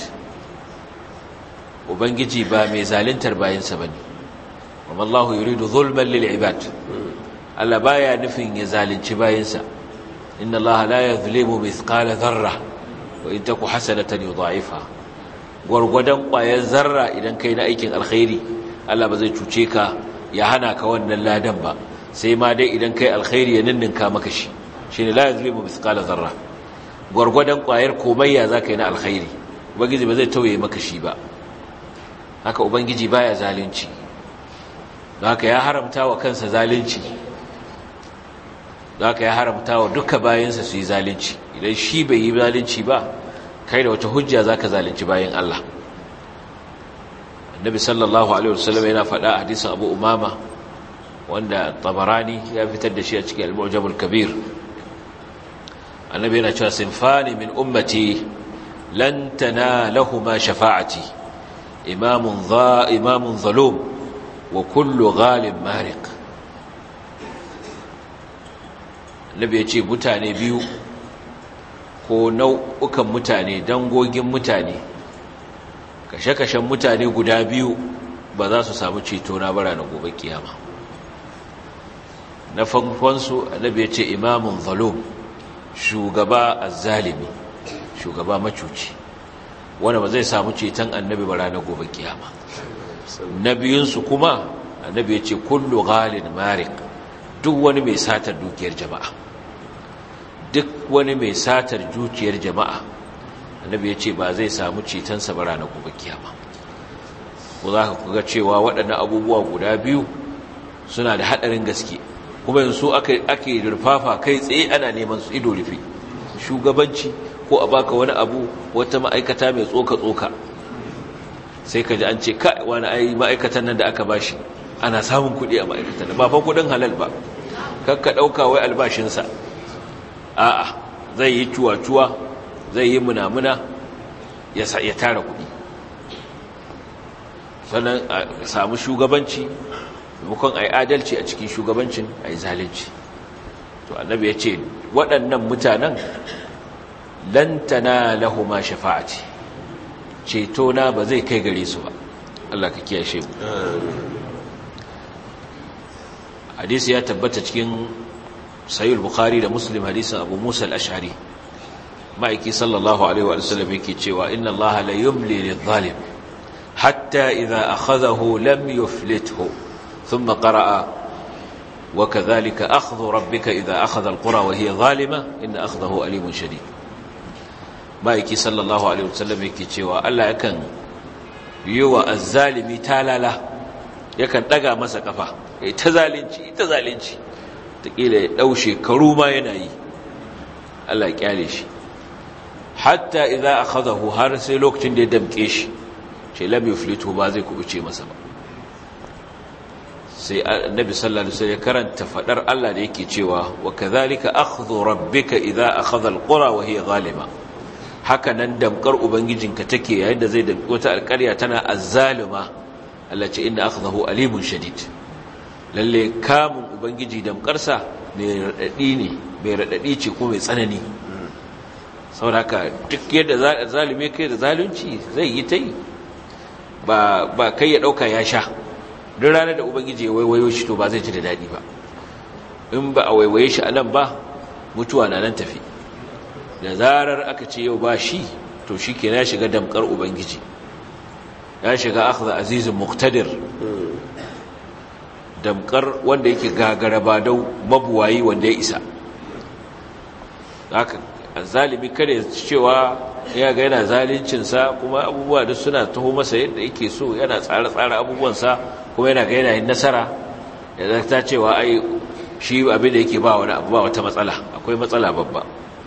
Ubangiji ba mai zaluntar bayinsa bane. Wa mallahu yuridu zulman lil ibad, Allah baya nufin ya zalunci bayinsa. Inna Allah la yadhlimu mithqala dharra wa in taku hasanatan yudha'ifha. Gurgudan ƙwayar zarra idan kai na aikin alkhairi, Allah ba zai cuce ka ya hana ka wannan ladan ba, sai ma dai idan kai alkhairi ya ninninka maka shi. Shine la yadhlimu mithqala dharra. Gurgudan ƙwayar komayya zaka yi na alkhairi, Ubangiji ba zai tauye maka shi ba. Haka Ubangiji baya zalunci. Don haka ya haramta wa kansa zalunci, don haka ya haramta wa duka bayansa su yi zalunci. Idan shi bai yi zalunci ba, kai da wata hujja za ka zalunci bayan Allah. Annabi sallallahu alaihi wasallam yana faɗa a hadisin Abu Umama wanda Tabarani ya fitar da shi a cikin Al-Mu'jam al-Kabir. Annabi yana cewa sinfani min ummati lan tanalahuma shafa'ati, imamun zalum wa kullu ghalib mariq. Annabi ya ce mutane biyu ko nau'ukan mutane, dangogin mutane, kashe-kashen mutane guda biyu ba za su samu ceto na bara na gobe kiyama. Na farkonsu Annabi ya ce imamun zalum, shugaba azzalimi, shugaba macuci, wanda ba zai samu ceton Annabi bara na gobe kiyama. Na biyunsu kuma Annabi ya ce kullu ghalin mariq, duk wani mai satar dukiyar jama'a, duk wani mai satar dukiyar jama'a, Annabi ya ce ba zai samu cetonsa ba ranar gobe kiyama. Ko za ka kuga cewa waɗannan abubuwa guda biyu suna da haɗarin gaske, kuma yanzu ake rufafa kai tsaye ana neman su ido rufe. Shugabanci ko a baka wani abu, wata ma'aikata mai tsoka-tsoka, sai ka ji an ce kai wani ai ma'aikatan nan da aka bashi ana samun kuɗi a ma'aikatan ba fa kuɗin halal ba, kakka ɗauka wai albashinsa, a'a zai yi cuwa-cuwa, zai yi munamuna ya tara kuɗi, sannan a samu shugabanci, maimakon a yi adalci a cikin shugabancin a yi zalunci. To Annabi ya ce waɗannan mutanen lantana lahuma shafa'ati, ceto na ba zai kai gare su ba. Allah ka kiyashe mu. Hadisi ya tabbata cikin Sahih Bukhari da Muslim, hadisin Abu Musa al-Ash'ari, ma'aiki sallallahu alaihi wa sallam yake cewa inna Allah la yumli lidh-dhalim hatta idha akhadhahu lam yuflithu, thumma qara'a wa kadhalika akhdhu rabbika idha akhadha al-qura wa hiya zalima inna akhdahu alimun shadid. Ma'aiki sallallahu alaihi wa sallam yake cewa Allah yakan yi wa az-zalimi talala, yakan daga masa kafa, ita zalunci taƙila ya ɗau shekaru ma yana yi, Allah ya ƙyale shi, hatta idza akhadahu, har sai lokacin da ya damƙe shi, ce lam yuflitu, ba zai kubuce masa ba. Sai Annabi sallallahu alaihi wasallam ya karanta fadar Allah da yake cewa wa kadhalika akhdhu rabbika idza akhadha alqura wa hiya zalima, haka nan damkar ubangijinka take yayin da zai damƙi wata alƙarya tana azzalima. Allah ce inna akhdahu alimun shadid, lalle kamun ubangiji damkarsa mai radadi ne, mai radadi ce ko mai tsanani. Saboda haka duk yadda zalime kai da zalunci zai yi ta yi, ba kai ya dauka ya sha. Duk ranar da ubangiji ya waiwayo shi to ba zai ji da dadi ba. In ba a waiwaye shi anan ba, mutuwa na nan tafi. Da zarar aka ce yau ba shi, to shikenan ya shiga damkar ubangiji, ya shiga akhdha azizun muqtadir. damkar wanda yake gagarabadau mabuwayi wanda ya isa. Haka zalimi kada ya cewa ya ga yana zalincinsa kuma abubuwa da suna taho masa yadda yake so, yana tsare-tsare abubuwansa kuma yana ga yanayin nasara, ya zata cewa ai shi abin da yake ba wani abu ba wata matsala. Akwai matsala babba.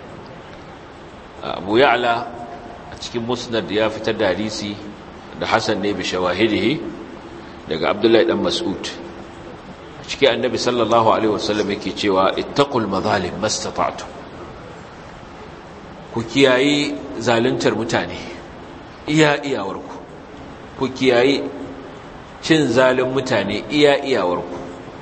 Abu Ya'la a cikin Musnad ya fitar da hadisi da Hasan ne bi shawahidihi daga Abdullahi dan Mas'ud. A cikin Annabi sallallahu alaihi wasallam yake cewa ittaqul mazalim mastata'tum, ku kiyayi zaluntar mutane iya iyawarku, ku kiyayi cin zalin mutane iya iyawarku.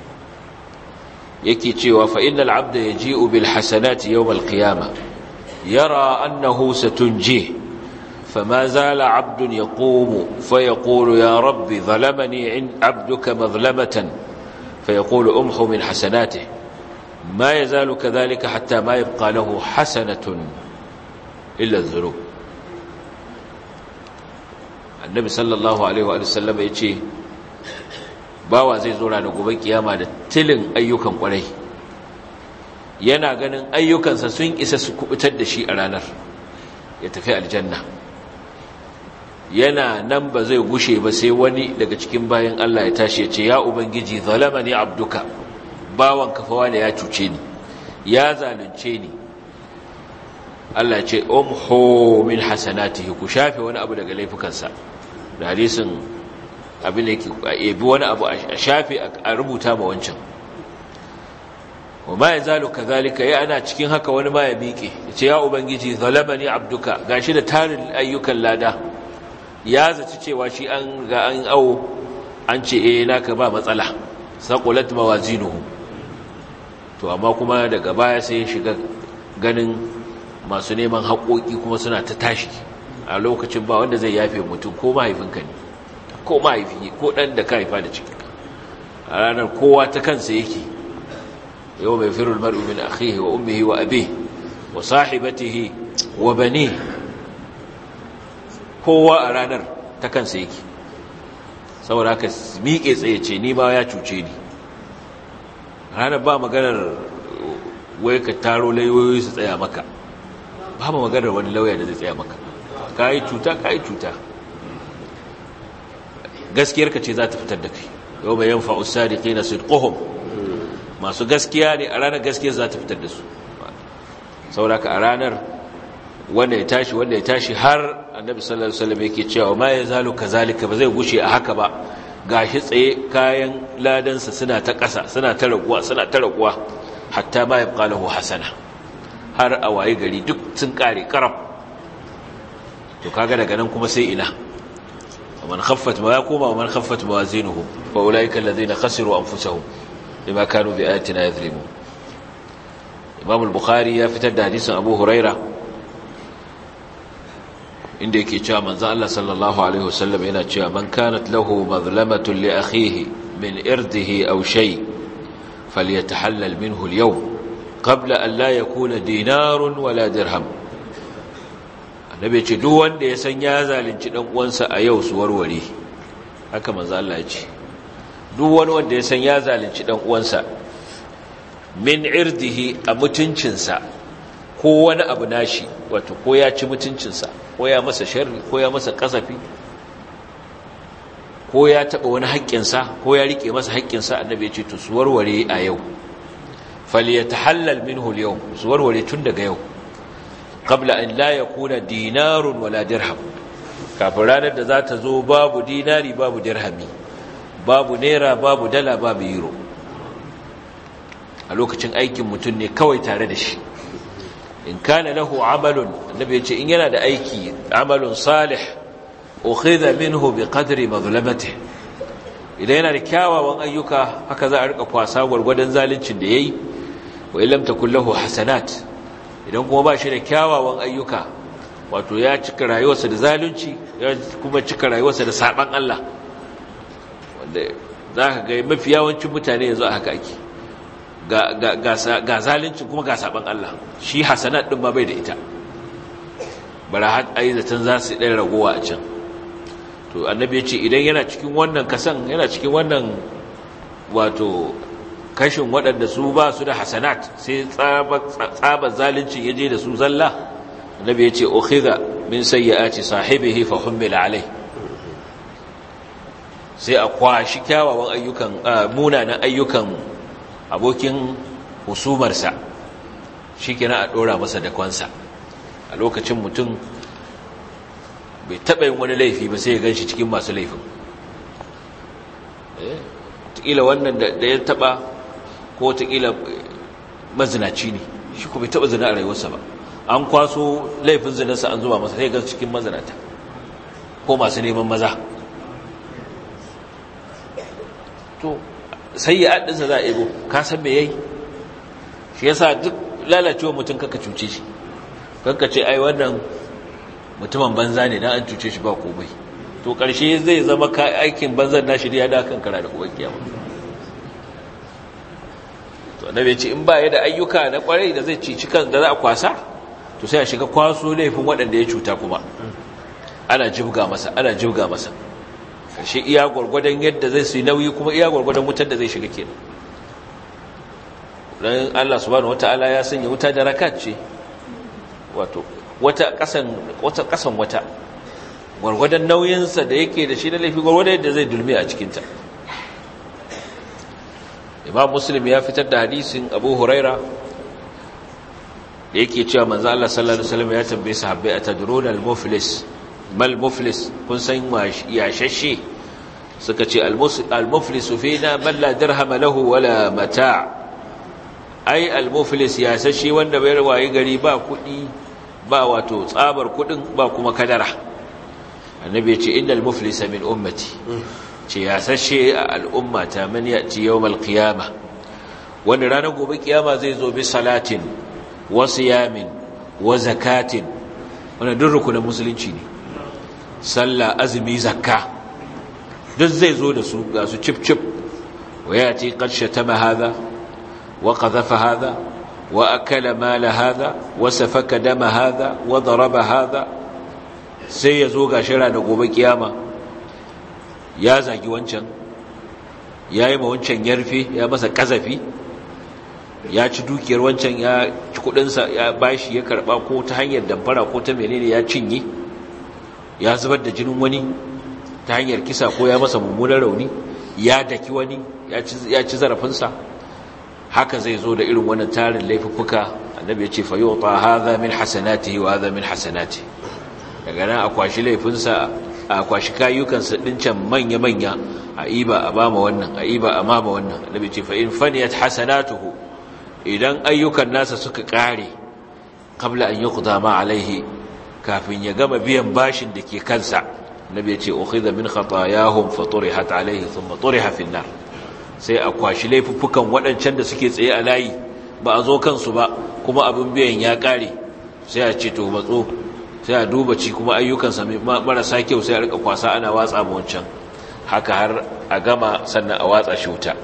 Yake cewa fa innal abda yaji'u bil hasanati yawm al qiyamah yara annahu satunjih fama zala abdun yaqumu fayaqulu ya rabbi zalamani 'abduka mazlamatan fayaqulu umhu min hasanatihi ma yazalu kadhalika hatta ma yabqa lahu hasanatun illa adh-dhunub. Annabi sallallahu alaihi wa sallam yace bawa zai zo ranar gobe kiyama da tilin ayyukan kwarai, yana ganin ayyukansa sun isa su kubutar da shi a ranar ya tafi aljanna. Yana nan ba zai gushe ba sai wani daga cikin bayan Allah ya tashi ya ce ya ubangiji zalamani abduka, bawan kafawa ne ya cuce ni, ya zalunce ni. Allah ce umhu min hasanatihi, ku shafe wani abu daga laifukansa. Da hadisin abin da yake ebi wani abu a shafe a rubuta ma wancan. wa ma yazalu kadhalika, ya ana cikin haka wani ma ya miƙe yace ya ubangiji zalamani abduka, gashi da tarin ayyukan lada, ya zaci cewa shi an ga an awo an ce naka ba matsala, saqulat mawazinuhu. To amma kuma daga baya sai ya shiga ganin masu neman haƙoƙi kuma suna ta tashi a lokacin. Ba wanda zai yafe mutum, ko mahaifinka ne, ko mahaifi, ko ɗan da ka haifa da cikinka. A ranar kowa ta kansa yake. yau mai firul mar'u min akhihi wa ummihi wa abihi wa sahibatihi wa banihi. Kowa a ranar ta kansa yake. saboda haka miƙe tsaye ce ni ma ya cuce ni. Ranar ba maganar wai ka taro lauyoyi su tsaya maka, ba ma maganar wani lauya da zai tsaya maka. Ka yi cuta gaskiyarka ce za ta fitar da kai. yau mai yanfa usadiqina sidquhum, masu gaskiya ne a ranar gaskiyar za ta fitar da su. saboda ka a ranar wanda ya tashi har Annabi sallallahu alaihi wasallam yake cewa ma yazalu kazalika, ba zai gushe a haka ba, gashi tsaye kayan ladansa suna ta ƙasa, suna ta raguwa hatta ma yabqa lahu hasana, har a waye gari duk sun kare karab. to kaga daga nan kuma sai ina man khaffat ma yakuma wa man khaffat mawazinuhu fa ulaika alladhina khasiru anfusahum bima kanu bi ayatina yadhlimun. Imam al-Bukhari ya fitar da hadisin Abu Huraira inda yake cewa manzo Allah sallallahu alaihi wasallam yana cewa man kanat lahu mazlamatun li akhihi min irdihi aw shay falyatahallal minhu al-yawm qabla an la yakuna dinarun wala dirham. Annabi ce duk wanda ya san ya zalunci dan uwansa a yau su warware. Haka manzo Allah ya ce duk wani wanda ya san ya zalunci dan uwansa min irdihi, a mutuncinsa ko wani abu nashi, wato ko ya ci mutuncinsa, ko ya masa sharri, ko ya masa kasafi, ko ya taba wani haƙƙinsa, ko ya rike masa haƙƙinsa, annabi ya ce to su warware a yau. falyatahallal minhu al-yawm, su warware tun daga yau, qabla an la yakuna dinarun wala dirham, kafin ranar da za ta zo babu dinari babu dirhami, babu naira babu dala babu euro. A lokacin aikin mutum ne kawai tare da shi. in kana lahu amalun, annabi ya ce in yana da aiki, amalun salih ukhidha minhu biqadri mazlamatihi, idan yana da kyawawan ayyuka haka za a rika kwasa gwargwadon zaluncin da yayi. wa illam takul lahu hasanat, idan kuma ba shi da kyawawan ayyuka, wato ya cika rayuwarsa da zalunci, ya kuma cika rayuwarsa da saban Allah, wanda zaka ga mafi yawancin mutane yanzu haka ake, ga zalunci kuma ga saban Allah. Shi hasanat din ma bai da ita, bara har ayyatan za su ɗan ragowa a can. To annabi ya ce idan yana cikin wannan kasan, yana cikin wannan wato kashin waɗanda su ba su da hasanat sai tsabar zalunci ya je da su zalla, annabi ya ce ukhidha min sayyi'ati sahibihi fa hummila alai, sai a kwashi kyawawan ayyukan munanan ayyukan abokin husumarsa shikenan a dora masa da kwansa. A lokacin mutum bai taɓa yin wani laifi ba sai ya ganshi cikin masu laifin. Taƙila wannan da ya taɓa ko taƙila mazinaci ne, shi ko bai taɓa zina a rayuwarsa ba, an kwaso laifin zinarsa an zuba masa sai ya ganshi cikin mazinata ko masu neman maza. To sai ya addinsa za a ego, ka san me yayi? Shi yasa duk lalacewa mutum kaka cuce shi, kanka ce ai wannan mutumin banza ne dan an cuce shi ba komai, to karshe zai zama aikin banzan nashi da ya da kan kara da kuma kiyama. To annabi ya ce in ba ya da ayyuka na kwarai da zai cici kan da za a kwasa, to sai a shiga kwaso laifin waɗanda ya cuta kuma ana jibga masa karshe iya gwargwadon yadda zai su nauyi kuma iya gwargwadon wutar da zai shiga kenan. Dan Allah subhanahu wataala ya sanya wuta da rakat ce, wato wata kasan wata gwargwadon nauyinsa da yake da shi na laifi gwargwadon yadda zai dulmi a cikinta. Imam Muslim ya fitar da hadisin Abu Huraira da yake cewa manzo Allah sallallahu alaihi wasallam ya tambaye sahabbai atadruna al-muflis mal muflis, kun san yashashe? Suka ce al-muflisu fina man la dirham lahu wala mata'. Ai al-muflis yashashe wanda bai rawayi gari ba kudi, ba wato tsabar kudin, ba kuma kadara. Annabi ya ce innal muflisa min ummati, ce yashashe a al'ummata man yati yawmal qiyamah, wanda ranar gobe kiyama zai zo bi salatin wa siyamin wa zakatin. Wannan duk rukunin musulunci ne, sallah, azumi, zakka, duk zai zo da su ga su cip cip. Wa yati qad shatama hadha wa qadhafa hadha wa akala mala hadha wa safaka dama hadha wa daraba hadha. Sai ya zo ga shira da gobe kiyama ya zagi wancan, yayi ma wancan yarfe, ya masa kazafi, ya ci dukiyar wancan, ya ci kudinsa, ya bashi, ya karba ko ta hanyar damfara ko ta menene ya cinye, ya zubar da jinin wani ta hanyar kisa ko ya masa mummunan rauni, ya daki wani, ya ci zarafinsa. Haka zai zo da irin wannan tarin laifuffuka. Annabi ya ce fa yuta hadha min hasanatihi wa hadha min hasanati. Daga nan a kwashi laifinsa, a kwashi kayukansa dincan manya-manya, a iba a bama wannan, a iba a mama wannan. Annabi ce fa in faniyat hasanatuhu, idan ayyukan nasa suka kare qabla an yuqda ma alaihi, kafin ya gama biyan bashin da ke kansa, Annabi ya ce ukhidha min khatayahum fa turihat alaihi thumma turiha fi an-nar. Sai a kwashi laifuffukan waɗancan da suke tsaye a layi ba a zo kansu ba, kuma abin biyan ya kare, sai a ce to matso, sai a duba ci kuma ayyukansa marasa kyau sai a rika kwasa ana watsa mu wancan, haka har a gama sannan a watsa shi wuta.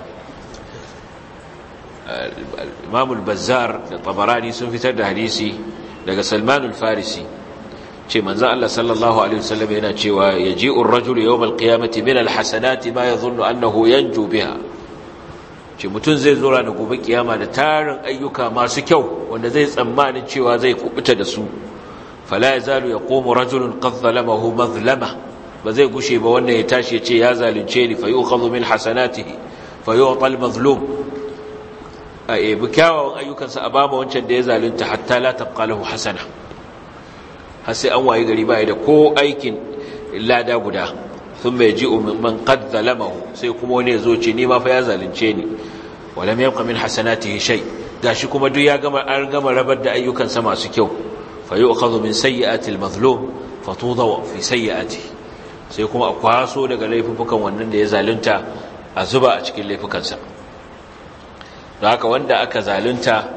Imam al-Bazzar da Tabarani sun fitar da hadisi daga Salman al-Farisi, ce manzo Allah sallallahu alaihi wasallam yana cewa yaji'u ar-rajulu yawm al-qiyamati min al-hasanati ma yadhunnu annahu yanju biha. Ce mutun zai zo ranar gobe kiyama da tarin ayyuka masu kyau wanda zai tsammanin cewa zai kubuta da su. Fala yazalu yaqumu rajulun qad zalamahu mazlama, ba zai gushe ba wanda ya tashi ya ce ya zalunce ni, fa yu'khadhu min hasanatihi fa yu'ta al-mazlum. Bi kyawawan ayyukansa a bama wancan da ya zalunta, hatta la tabqa lahu hasana, har sai an waye gari baya da ko aikin lada guda. Thumma yaji'u man qad zalamahu, sai kuma wani yazo ce ni ma fa ya zalunce ni, walam yabqa min hasanatihi shay, gashi kuma duk ya gama, an gama rabar da ayyukansa masu kyau. Fa yu'khadhu min sayyi'ati al-mazlum fa tudaw fi sayyi'atihi, sai kuma a kwaso daga laifukan wannan da ya zalunta a zuba a cikin laifukansa. Don haka wanda aka zalunta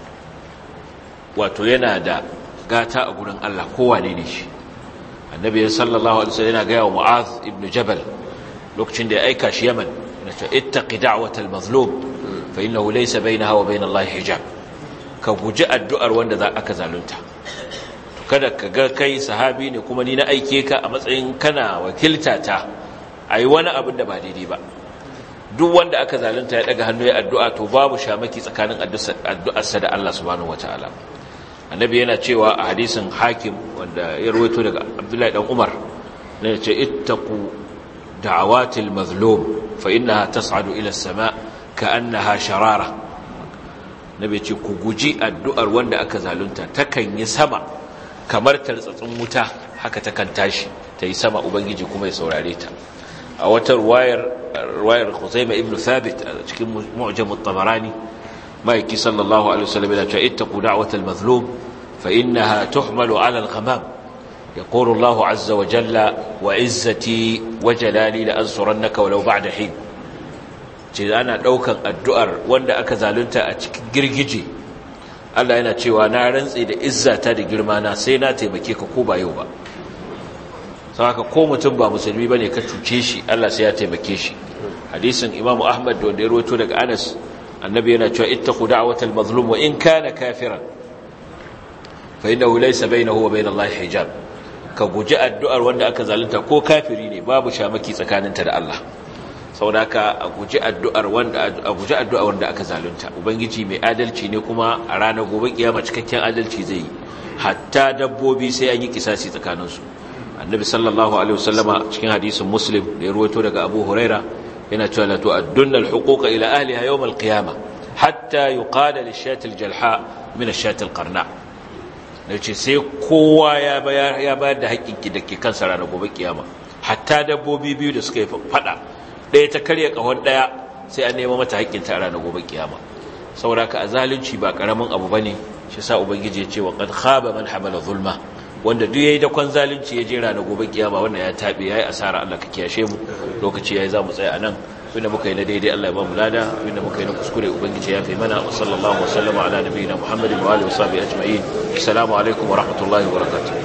wato yana da gata a gurin Allah, kowane ne shi. Annabi sallallahu alaihi wasallam yana ga wa Mu'adh ibn Jabal lokacin da ya aika shi Yaman, yace ittaqi da'watal mazlum fa innahu laysa bainaha wa bain Allah hijab. Ka guji addu'ar wanda za aka zalunta. To kada ka ga kai sahabi ne kuma ni na aike ka a matsayin kana wakilta ta ayi wani abin da ba daidai ba. duk wanda aka zalunta ya daga hannu ya addu'a to babu shamaki tsakanin addu'arsa da Allah subhanahu wataala. Annabi yana cewa a hadisin Hakim wanda ya rawaito daga Abdullahi dan Umar ne, ce ittaqu da'awatil mazlum fa innaha tas'adu ila as-sama' ka'annaha sharara. Nabi ce ku guji addu'ar wanda aka zalunta, takan yi sama kamar tartsatsin wuta, haka takan tashi ta yi sama, ubangiji kuma ya saurare ta. A wata ruwayar Khuzaimah ibn Thabit a cikin Mu'jam at-Tabarani, maiki sallallahu alaihi wasallam yana cewa ittaqu da'watal mazlum fa innaha tuhmalu 'ala al-ghamam yaqulu Allahu 'azza wa jalla wa 'izzati wa jalali la ansurannaka walau ba'da hin. Ce ana daukan addu'ar wanda aka zalunta a cikin girgije, Allah yana cewa na rantsi da izzata da girma na sai na taimake ka ko ba yau ba. Saka ko mutum ba musulmi bane ka cuce shi, Allah sai ya taimake shi. Hadisin Imam Ahmad da wanda ya rawaito daga Anas, annabi yana cewa ittaqu da'watal mazlum wa in kana kafiran fa innahu laysa bainahu wa bain Allah hijab. Ka guji addu'ar wanda aka zalunta ko kafiri ne, babu shamaki tsakaninta da Allah. Saboda haka a guji addu'ar wanda aka zalunta. Ubangiji mai adalci ne, kuma a ranar gobe kiyama cikakken adalci zai yi, hatta dabbobi sai an yi kisasi tsakaninsu. Annabi sallallahu alaihi wasallama cikin hadisin Muslim da ya ruwaito daga Abu Huraira yana cewa la tu'addunna al-huquqa ila ahliha yawm al-qiyamah hatta yuqala lish-shati al-jalha min ash-shati al-qarna. Nace sai kowa ya bayar da haƙƙin da ke kansa ranar gobe kiyama, hatta dabbobi biyu da suka yi fada, ɗaya ta karya kahon ɗaya, sai an nema mata haƙƙin ta ranar gobe kiyama. Saboda ka zalunci ba karamin abu bane, shi sa ubangiji ya ce wa qad khaba man hamala zulma. Wanda duk yayi da kwan zalunci ya jera na gobe kiyama, wannan ya tabe, yayi asara. Allah ka kiyashe mu. Lokaci yayi zamu tsaya anan. Abinda muka yi na daidai Allah ya ba mu lada, abinda muka yi na kuskure ubangiji ya fi mana. Sallallahu alaihi wa sallama ala nabiyina Muhammadin wa alihi wa sahbihi ajma'in. Assalamu alaikum wa rahmatullahi wa barakatuh.